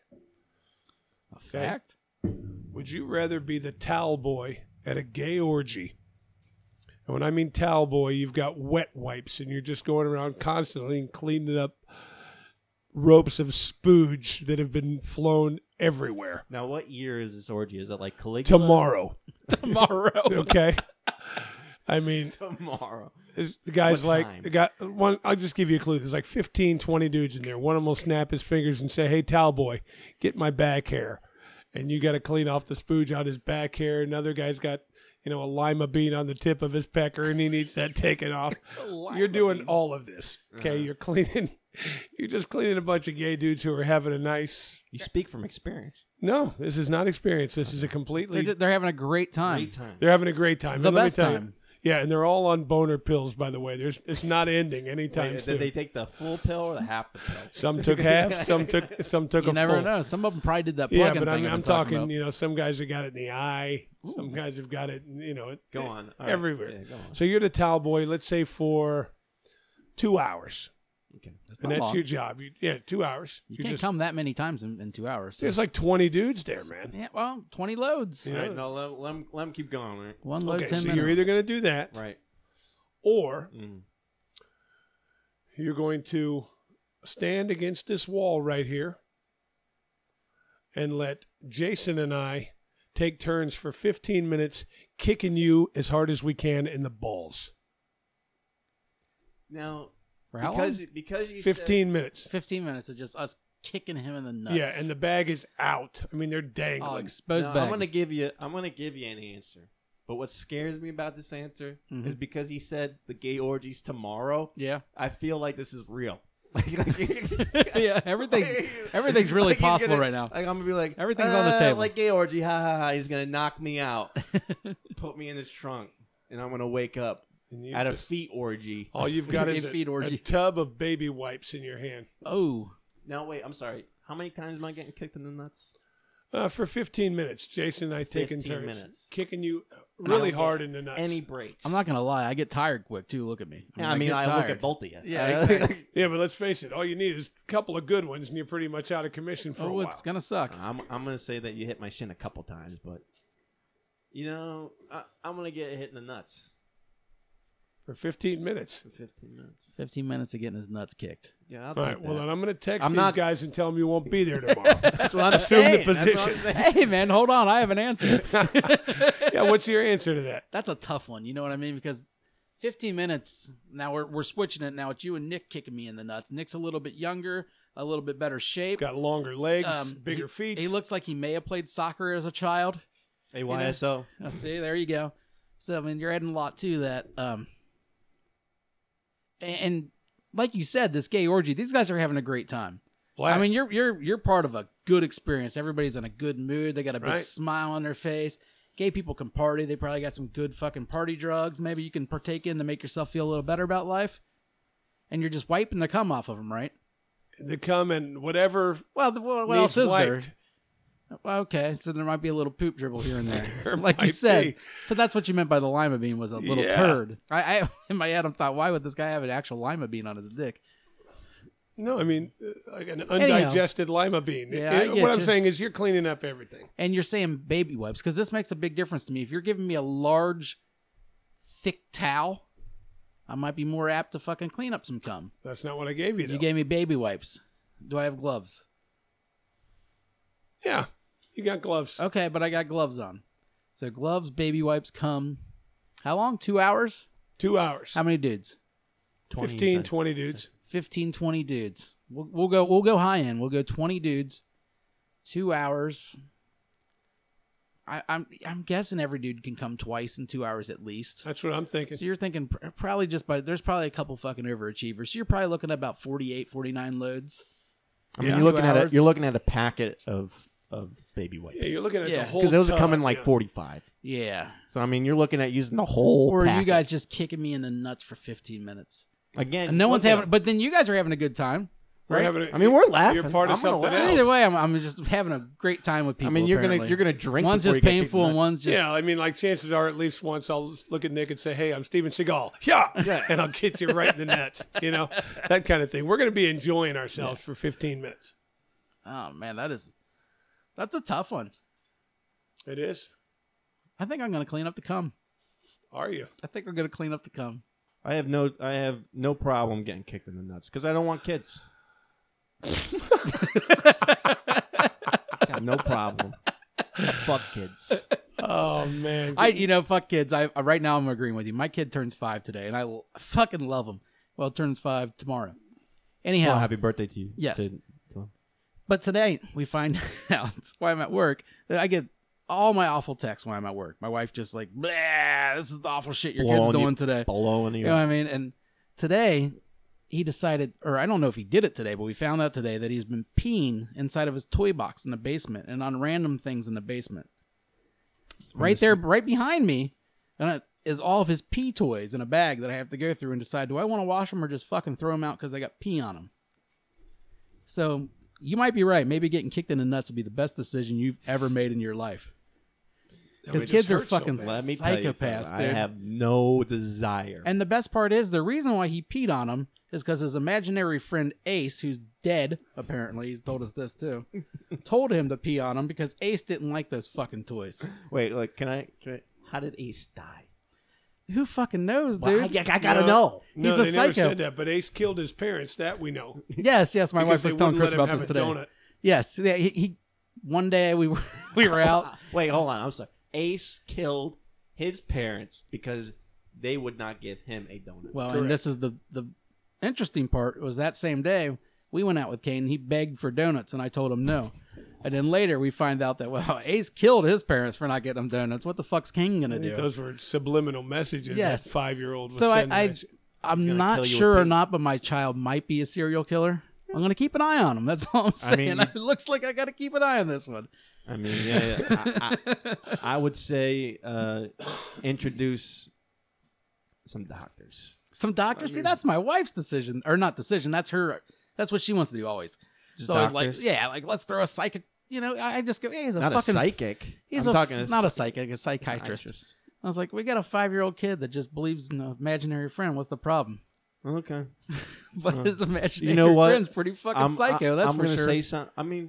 A fact? Would you rather be the towel boy at a gay orgy? And when I mean towel boy, you've got wet wipes and you're just going around constantly and cleaning up ropes of spooge that have been flown everywhere. Now, what year is this orgy? Is it like Caligula? Tomorrow. Tomorrow. Okay. I mean, Tomorrow. the guy's What like, time? the guy, one, I'll just give you a clue. There's like 15, 20 dudes in there. One of them will snap his fingers and say, hey, towel boy, get my back hair. And you got to clean off the spooge on his back hair. Another guy's got, a lima bean on the tip of his pecker and he needs that taken off. You're doing all of this. Okay. Uh-huh. You're just cleaning a bunch of gay dudes who are having a nice. You speak from experience. No, this is not experience. This is a completely. They're having a great time. Great time. They're having a great time. The And let me best tell you, time. yeah, and they're all on boner pills, by the way. It's not ending anytime Wait, soon. did they take the full pill or the half the pill? Some took half, some took You a never full. know. Some of them probably did that Yeah, plug-in but thing. I'm I've been talking talking, about. some guys have got it in the eye. Some guys have got it, Go on. All right. everywhere. Yeah, go on. So you're the towel boy, let's say for 2 hours. Okay. That's And not that's long. your job. 2 hours. You can't come that many times in 2 hours. So. There's like 20 dudes there, man. Yeah, well, 20 loads. Yeah. All right, no, let him keep going. Right. One load, Okay, 10 so minutes. you're either going to do that Right. or Mm. you're going to stand against this wall right here and let Jason and I take turns for 15 minutes kicking you as hard as we can in the balls. Now, For how because you 15 minutes. 15 minutes of just us kicking him in the nuts. Yeah, and the bag is out. I mean, they're Oh, dangling. exposed Now, bag. I'm gonna give you an answer. But what scares me about this answer Mhm. is because he said the gay orgy's tomorrow. Yeah. I feel like this is real. Yeah, everything's really Like, he's possible gonna- right now. Like I'm gonna be like, Everything's on the table." Like gay orgy, ha ha ha. He's gonna knock me out, put me in his trunk, and I'm gonna wake up And you at a just- feet orgy. all you've got is Gay feet a orgy. tub of baby wipes in your hand. Oh, Now wait, I'm sorry. How many times am I getting kicked in the nuts? For 15 minutes, Jason and I taking 15 turns. minutes. Kicking you really don't hard get in the nuts. Any breaks? I'm not gonna lie. I get tired quick too. Look at me. Yeah, I mean, get I look tired. at both of you. Yeah, exactly. Yeah, but let's face it. All you need is a couple of good ones, and you're pretty much out of commission for a Oh, while. it's gonna suck. I'm gonna say that you hit my shin a couple times, but I'm gonna get hit in the nuts For 15 minutes. for 15 minutes. 15 minutes of getting his nuts kicked. Yeah, I'll All take right. Well, that. then I'm going to text I'm these not- guys and tell them you won't be there tomorrow. That's what I'm Assume the saying. That's what I'm position. saying. Hey, man, hold on. I have an answer. Yeah. What's your answer to that? That's a tough one. You know what I mean? Because 15 minutes. Now we're switching it. Now it's you and Nick kicking me in the nuts. Nick's a little bit younger, a little bit better shape. Got longer legs, bigger he- feet. He looks like he may have played soccer as a child. AYSO. Oh, see, there you go. So I mean, you're adding a lot to that. And like you said, this gay orgy, these guys are having a great time. Blast. I mean, you're part of a good experience. Everybody's in a good mood. They got a big Right. smile on their face. Gay people can party. They probably got some good fucking party drugs. Maybe you can partake in to make yourself feel a little better about life. And you're just wiping the cum off of them, right? They come and whatever. Well, what needs else is there? wiped. Well, okay, so there might be a little poop dribble here and there, There like you might said. be. So that's what you meant by the lima bean was a little Yeah. turd. I in my head I thought, why would this guy have an actual lima bean on his dick? No, I mean like an undigested lima bean. Yeah, I get what I'm you. saying is you're cleaning up everything. And you're saying baby wipes because this makes a big difference to me. If you're giving me a large, thick towel, I might be more apt to fucking clean up some cum. That's not what I gave you, though. You gave me baby wipes. Do I have gloves? Yeah, you got gloves. Okay, but I got gloves on. So gloves, baby wipes, cum. How long? 2 hours? 2 hours. How many dudes? 15, 20 dudes. 15, 20 dudes. We'll go high end. We'll go 20 dudes. 2 hours. I'm guessing every dude can come twice in 2 hours at least. That's what I'm thinking. So you're thinking probably there's probably a couple fucking overachievers. So you're probably looking at about 48, 49 loads. I mean, Yeah. you're looking at a packet of baby wipes. Yeah, you're looking at the whole Because those are tub, coming like yeah. 45. Yeah. So I mean, you're looking at using the whole. Or are you packet. guys just kicking me in the nuts for 15 minutes? again? And no one's look at having, but then you guys are having a good time. We're Right? having I mean, we're laughing. You're part of I'm gonna something laugh. So else. either way, I'm just having a great time with I people. mean, you're apparently. gonna drink. One's before just you get kicked painful in and the one's just Yeah, I mean, like chances are, at least once I'll look at Nick and say, "Hey, I'm Steven Seagal." Yeah, and I'll get you right in the nuts. You know, that kind of thing. We're going to be enjoying ourselves for 15 minutes. Oh man, that's a tough one. It is. I think I'm gonna clean up the cum. Are you? I think I'm gonna clean up the cum. I have no problem getting kicked in the nuts because I don't want kids. Got no problem. Fuck kids. Oh man. Fuck kids. I right now I'm agreeing with you. My kid turns 5 today, and I fucking love him. Well, it turns 5 tomorrow. Anyhow, Well, happy birthday to you. Yes. To him. but today we find out while I'm at work that I get all my awful texts while I'm at work. My wife just like, blah, this is the awful shit your kid's Blowing doing you- today. Blowing You you. know what I mean? And today he decided, or I don't know if he did it today, but we found out today that he's been peeing inside of his toy box in the basement and on random things in the basement. Right there, right behind me, is all of his pee toys in a bag that I have to go through and decide, do I want to wash them or just fucking throw them out because I got pee on them? So you might be right. Maybe getting kicked in the nuts would be the best decision you've ever made in your life. Because It just kids are hurts so fucking bad. Let me tell you psychopaths, something. dude. I have no desire. And the best part is the reason why he peed on him is because his imaginary friend Ace, who's dead, apparently, he's told us this too, told him to pee on him because Ace didn't like those fucking toys. Wait, like, can I? How did Ace die? Who fucking knows, Well, dude? I gotta know. No, He's a they never psycho. said that, but Ace killed his parents. That we know. Yes, my Because wife they was telling wouldn't Chris let him about this have a today. donut. Yes, yeah, he one day we were out. Wait, hold on. I'm sorry. Ace killed his parents because they would not give him a donut. Well, and this is the interesting part was that same day we went out with Kane. He begged for donuts, and I told him no. And then later we find out that Ace killed his parents for not getting him donuts. What the fuck's Kane gonna I think do? those were subliminal messages. Yes. That 5-year-old was So sending I'm gonna not kill you sure with or pee. not, but my child might be a serial killer. I'm gonna keep an eye on him. That's all I'm saying. mean- It looks like I got to keep an eye on this one. I mean, yeah. I would say introduce some doctors. Some doctors. See, that's my wife's decision, or not decision. That's her. That's what she wants to do always. Just She's always doctors? like, yeah, like let's throw a psychic. You know, I just go, hey, he's a Not fucking a psychic. He's I'm talking not a psychic, a psychiatrist. psychiatrist. I was like, we got a 5-year-old kid that just believes in an imaginary friend. What's the problem? Okay. But his imaginary know what? friend's pretty fucking psycho. That's I'm for gonna sure. say something. I mean,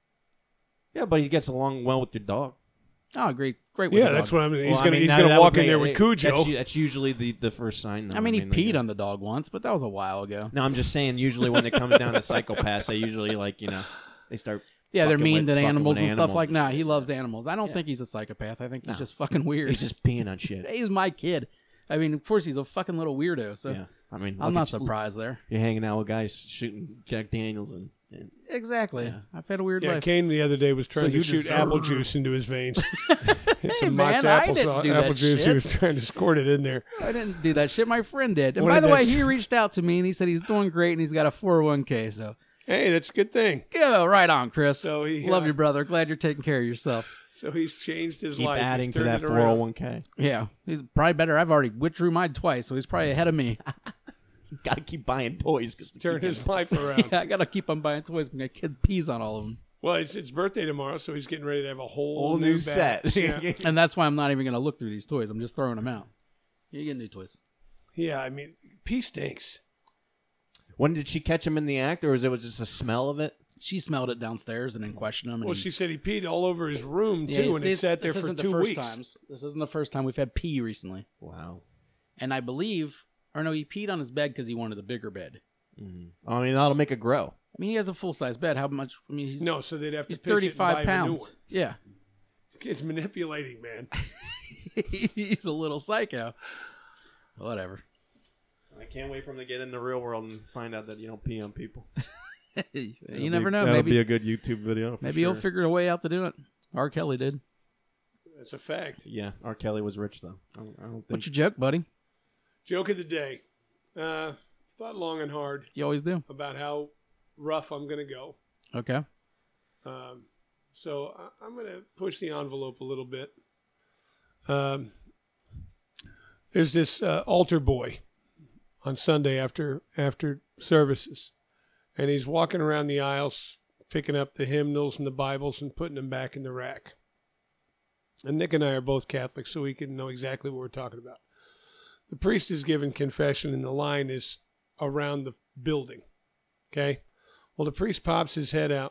yeah, but he gets along well with your dog. Oh, great with Yeah, the that's dog. what I mean. Well, He's that gonna would walk in make there it- with Cujo. That's usually the first sign. Though. I mean, he peed like, on the dog once, but that was a while ago. No, I'm just saying. Usually, when it comes down to psychopaths, they usually they start. Yeah, they're fucking mean with- to fucking animals with and stuff like and that. shit. He loves animals. I don't Yeah. think he's a psychopath. I think he's No. just fucking weird. He's just peeing on shit. He's my kid. I mean, of course, he's a fucking little weirdo. So Yeah, I mean, I'm look not at you. surprised there. You're hanging out with guys shooting Jack Daniels and Exactly. Yeah. I've had a weird Yeah, life. Kane the other day was trying So to you shoot deserve- apple juice into his veins. Some man, Mott's I didn't do apple that juice. He shit. was trying to squirt it in there. I didn't do that shit. My friend did. And What by did the way, that- he reached out to me and he said he's doing great and he's got a 401k. So Hey, that's a good thing. go right on, Chris. So he Love you, brother. Glad you're taking care of yourself. So he's changed his keep life. He's adding to turned that it around. 401k. Yeah, he's probably better. I've already withdrew mine twice, so he's probably ahead of me. Got to keep buying toys because Turn his life around. Yeah, I gotta keep on buying toys. My kid pees on all of them, Well, it's birthday tomorrow, so he's getting ready to have a whole new batch. set. Yeah. and that's why I'm not even gonna look through these toys. I'm just throwing them out. You get new toys. Yeah, I mean, pee stinks. When did she catch him in the act, or was it just a smell of it? She smelled it downstairs and then questioned him. And Well, she said he peed all over his room, Yeah, too, and see, it sat there this for isn't 2 the first weeks. times. This isn't the first time we've had pee recently. Wow. And I believe, or no, he peed on his bed because he wanted a bigger bed. I mean, that'll make it grow. I mean, he has a full-size bed. How much? I mean, he's No, so they'd have to he's pitch it and 35 buy him a new pounds. one. Yeah. This kid's manipulating, man. He's a little psycho. Whatever. I can't wait for him to get in the real world and find out that you don't pee on people. You never know. That'll Maybe be a good YouTube video. maybe he'll figure a way out to do it. R. Kelly did. That's a fact. Yeah, R. Kelly was rich though. I don't think. What's your joke, buddy? Joke of the day. Thought long and hard You always do. about how rough I'm going to go. Okay. So I'm going to push the envelope a little bit. There's this altar boy on Sunday after services, and he's walking around the aisles picking up the hymnals and the Bibles and putting them back in the rack. And Nick and I are both Catholics, so we can know exactly what we're talking about. The priest is giving confession, and the line is around the building. Okay? Well, the priest pops his head out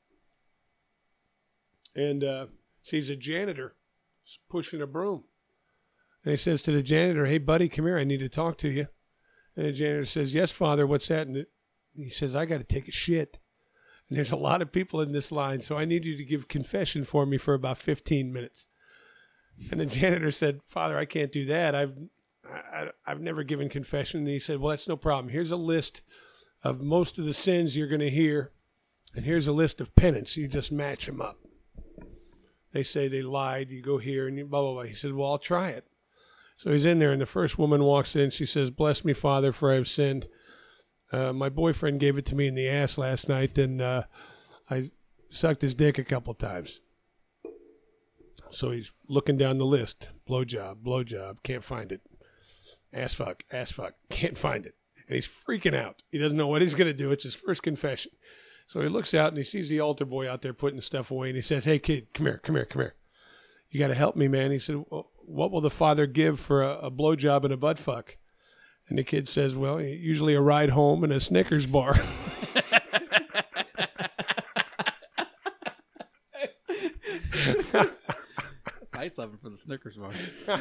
and sees a janitor pushing a broom. And he says to the janitor, "Hey, buddy, come here. I need to talk to you." And the janitor says, "Yes, Father, what's that?" And he says, "I got to take a shit. And there's a lot of people in this line, so I need you to give confession for me for about 15 minutes. And the janitor said, "Father, I can't do that. I've never given confession." And he said, "Well, that's no problem. Here's a list of most of the sins you're going to hear, and here's a list of penance. You just match them up. They say they lied. You go here and you blah, blah, blah." He said, "Well, I'll try it." So he's in there, and the first woman walks in. She says, "Bless me, Father, for I have sinned. My boyfriend gave it to me in the ass last night, and I sucked his dick a couple times." So he's looking down the list. Blowjob, can't find it. Ass fuck, can't find it. And he's freaking out. He doesn't know what he's going to do. It's his first confession. So he looks out, and he sees the altar boy out there putting stuff away, and he says, "Hey, kid, come here. You got to help me, man." He said, "Well, what will the Father give for a blowjob and a butt fuck?" And the kid says, "Well, usually a ride home and a Snickers bar." Nice of him for the Snickers bar.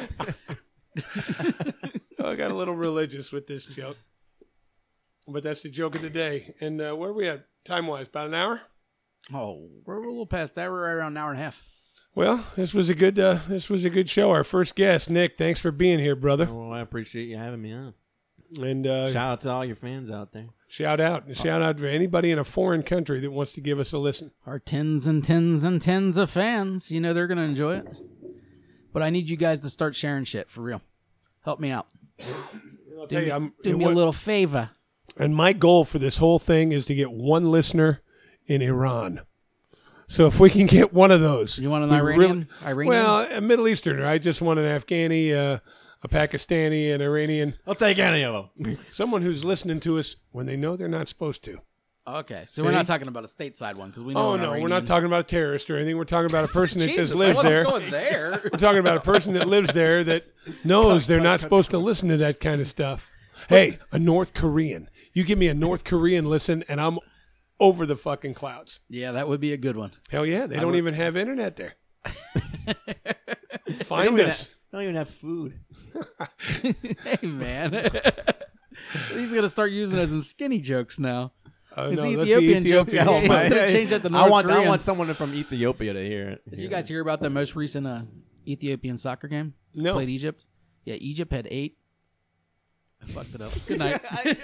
I got a little religious with this joke. But that's the joke of the day. And where are we at time-wise? About an hour? Oh, we're a little past that. We're right around an hour and a half. Well, this was a good show. Our first guest, Nick. Thanks for being here, brother. Well, I appreciate you having me on. And Shout out to all your fans out there. shout out to anybody in a foreign country that wants to give us a listen. Our tens and tens and tens of fans. You know they're going to enjoy it. But I need you guys to start sharing shit, for real. Help me out. I'll tell you, Do me a little favor. And my goal for this whole thing is to get one listener in Iran. So if we can get one of those. You want an we Iranian? Well, a Middle Easterner. I just want an Afghani, a Pakistani, an Iranian. I'll take any of them. Someone who's listening to us when they know they're not supposed to. Okay, so See? we're not talking about a stateside one because we know. Oh, an no, Iranian. we're not talking about a terrorist or anything. We're talking about a person that Jesus, just lives I wasn't there. going there. We're talking about a person that lives there that knows they're not supposed to listen to that kind of stuff. Hey, a North Korean. You give me a North Korean listen, and I'm over the fucking clouds. Yeah, that would be a good one. Hell yeah, they don't even have internet there. Find us. I don't even have food. Hey, man. He's going to start using those in skinny jokes now. It's No, that's the Ethiopian jokes. Ethiopian He's jokes. going to change that to North I want Koreans. someone from Ethiopia to hear it. Did you guys hear about the most recent Ethiopian soccer game? No. Played Egypt? Yeah, Egypt had 8. I fucked it up. Good night.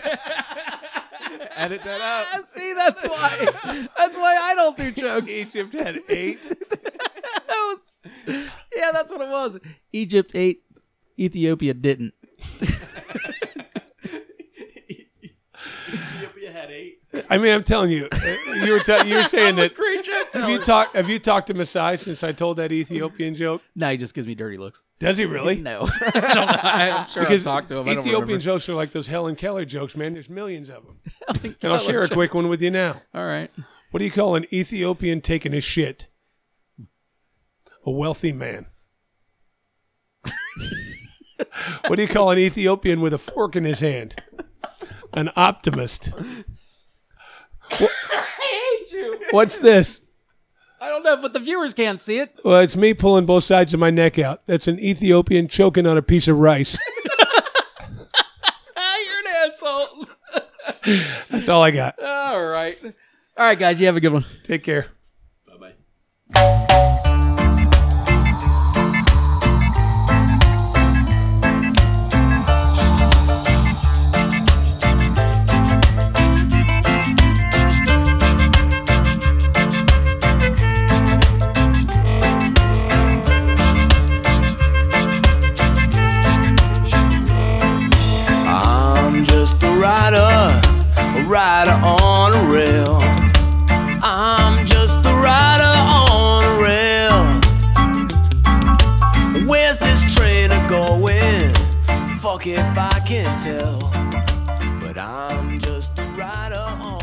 Edit that out. See, that's why. That's why I don't do jokes. Egypt had 8. Yeah, that's what it was. Egypt 8, Ethiopia didn't. Ethiopia had 8. I mean, I'm telling you, you were saying that. Have you talked to Masai since I told that Ethiopian joke? No, he just gives me dirty looks. Does he really? No. I don't know. I'm sure Because I've talked to him. I don't Ethiopian remember. jokes are like those Helen Keller jokes, man. There's millions of them. Helen And I'll Keller share a quick jokes. one with you now. All right. What do you call an Ethiopian taking a shit? A wealthy man. What do you call an Ethiopian with a fork in his hand? An optimist. I hate you. What's this? I don't know, but the viewers can't see it. Well, it's me pulling both sides of my neck out. That's an Ethiopian choking on a piece of rice. You're an asshole. That's all I got. All right. All right, guys. You have a good one. Take care. Bye-bye. Rider on a rail. I'm just a rider on a rail. Where's this train going? Fuck if I can tell. But I'm just a rider on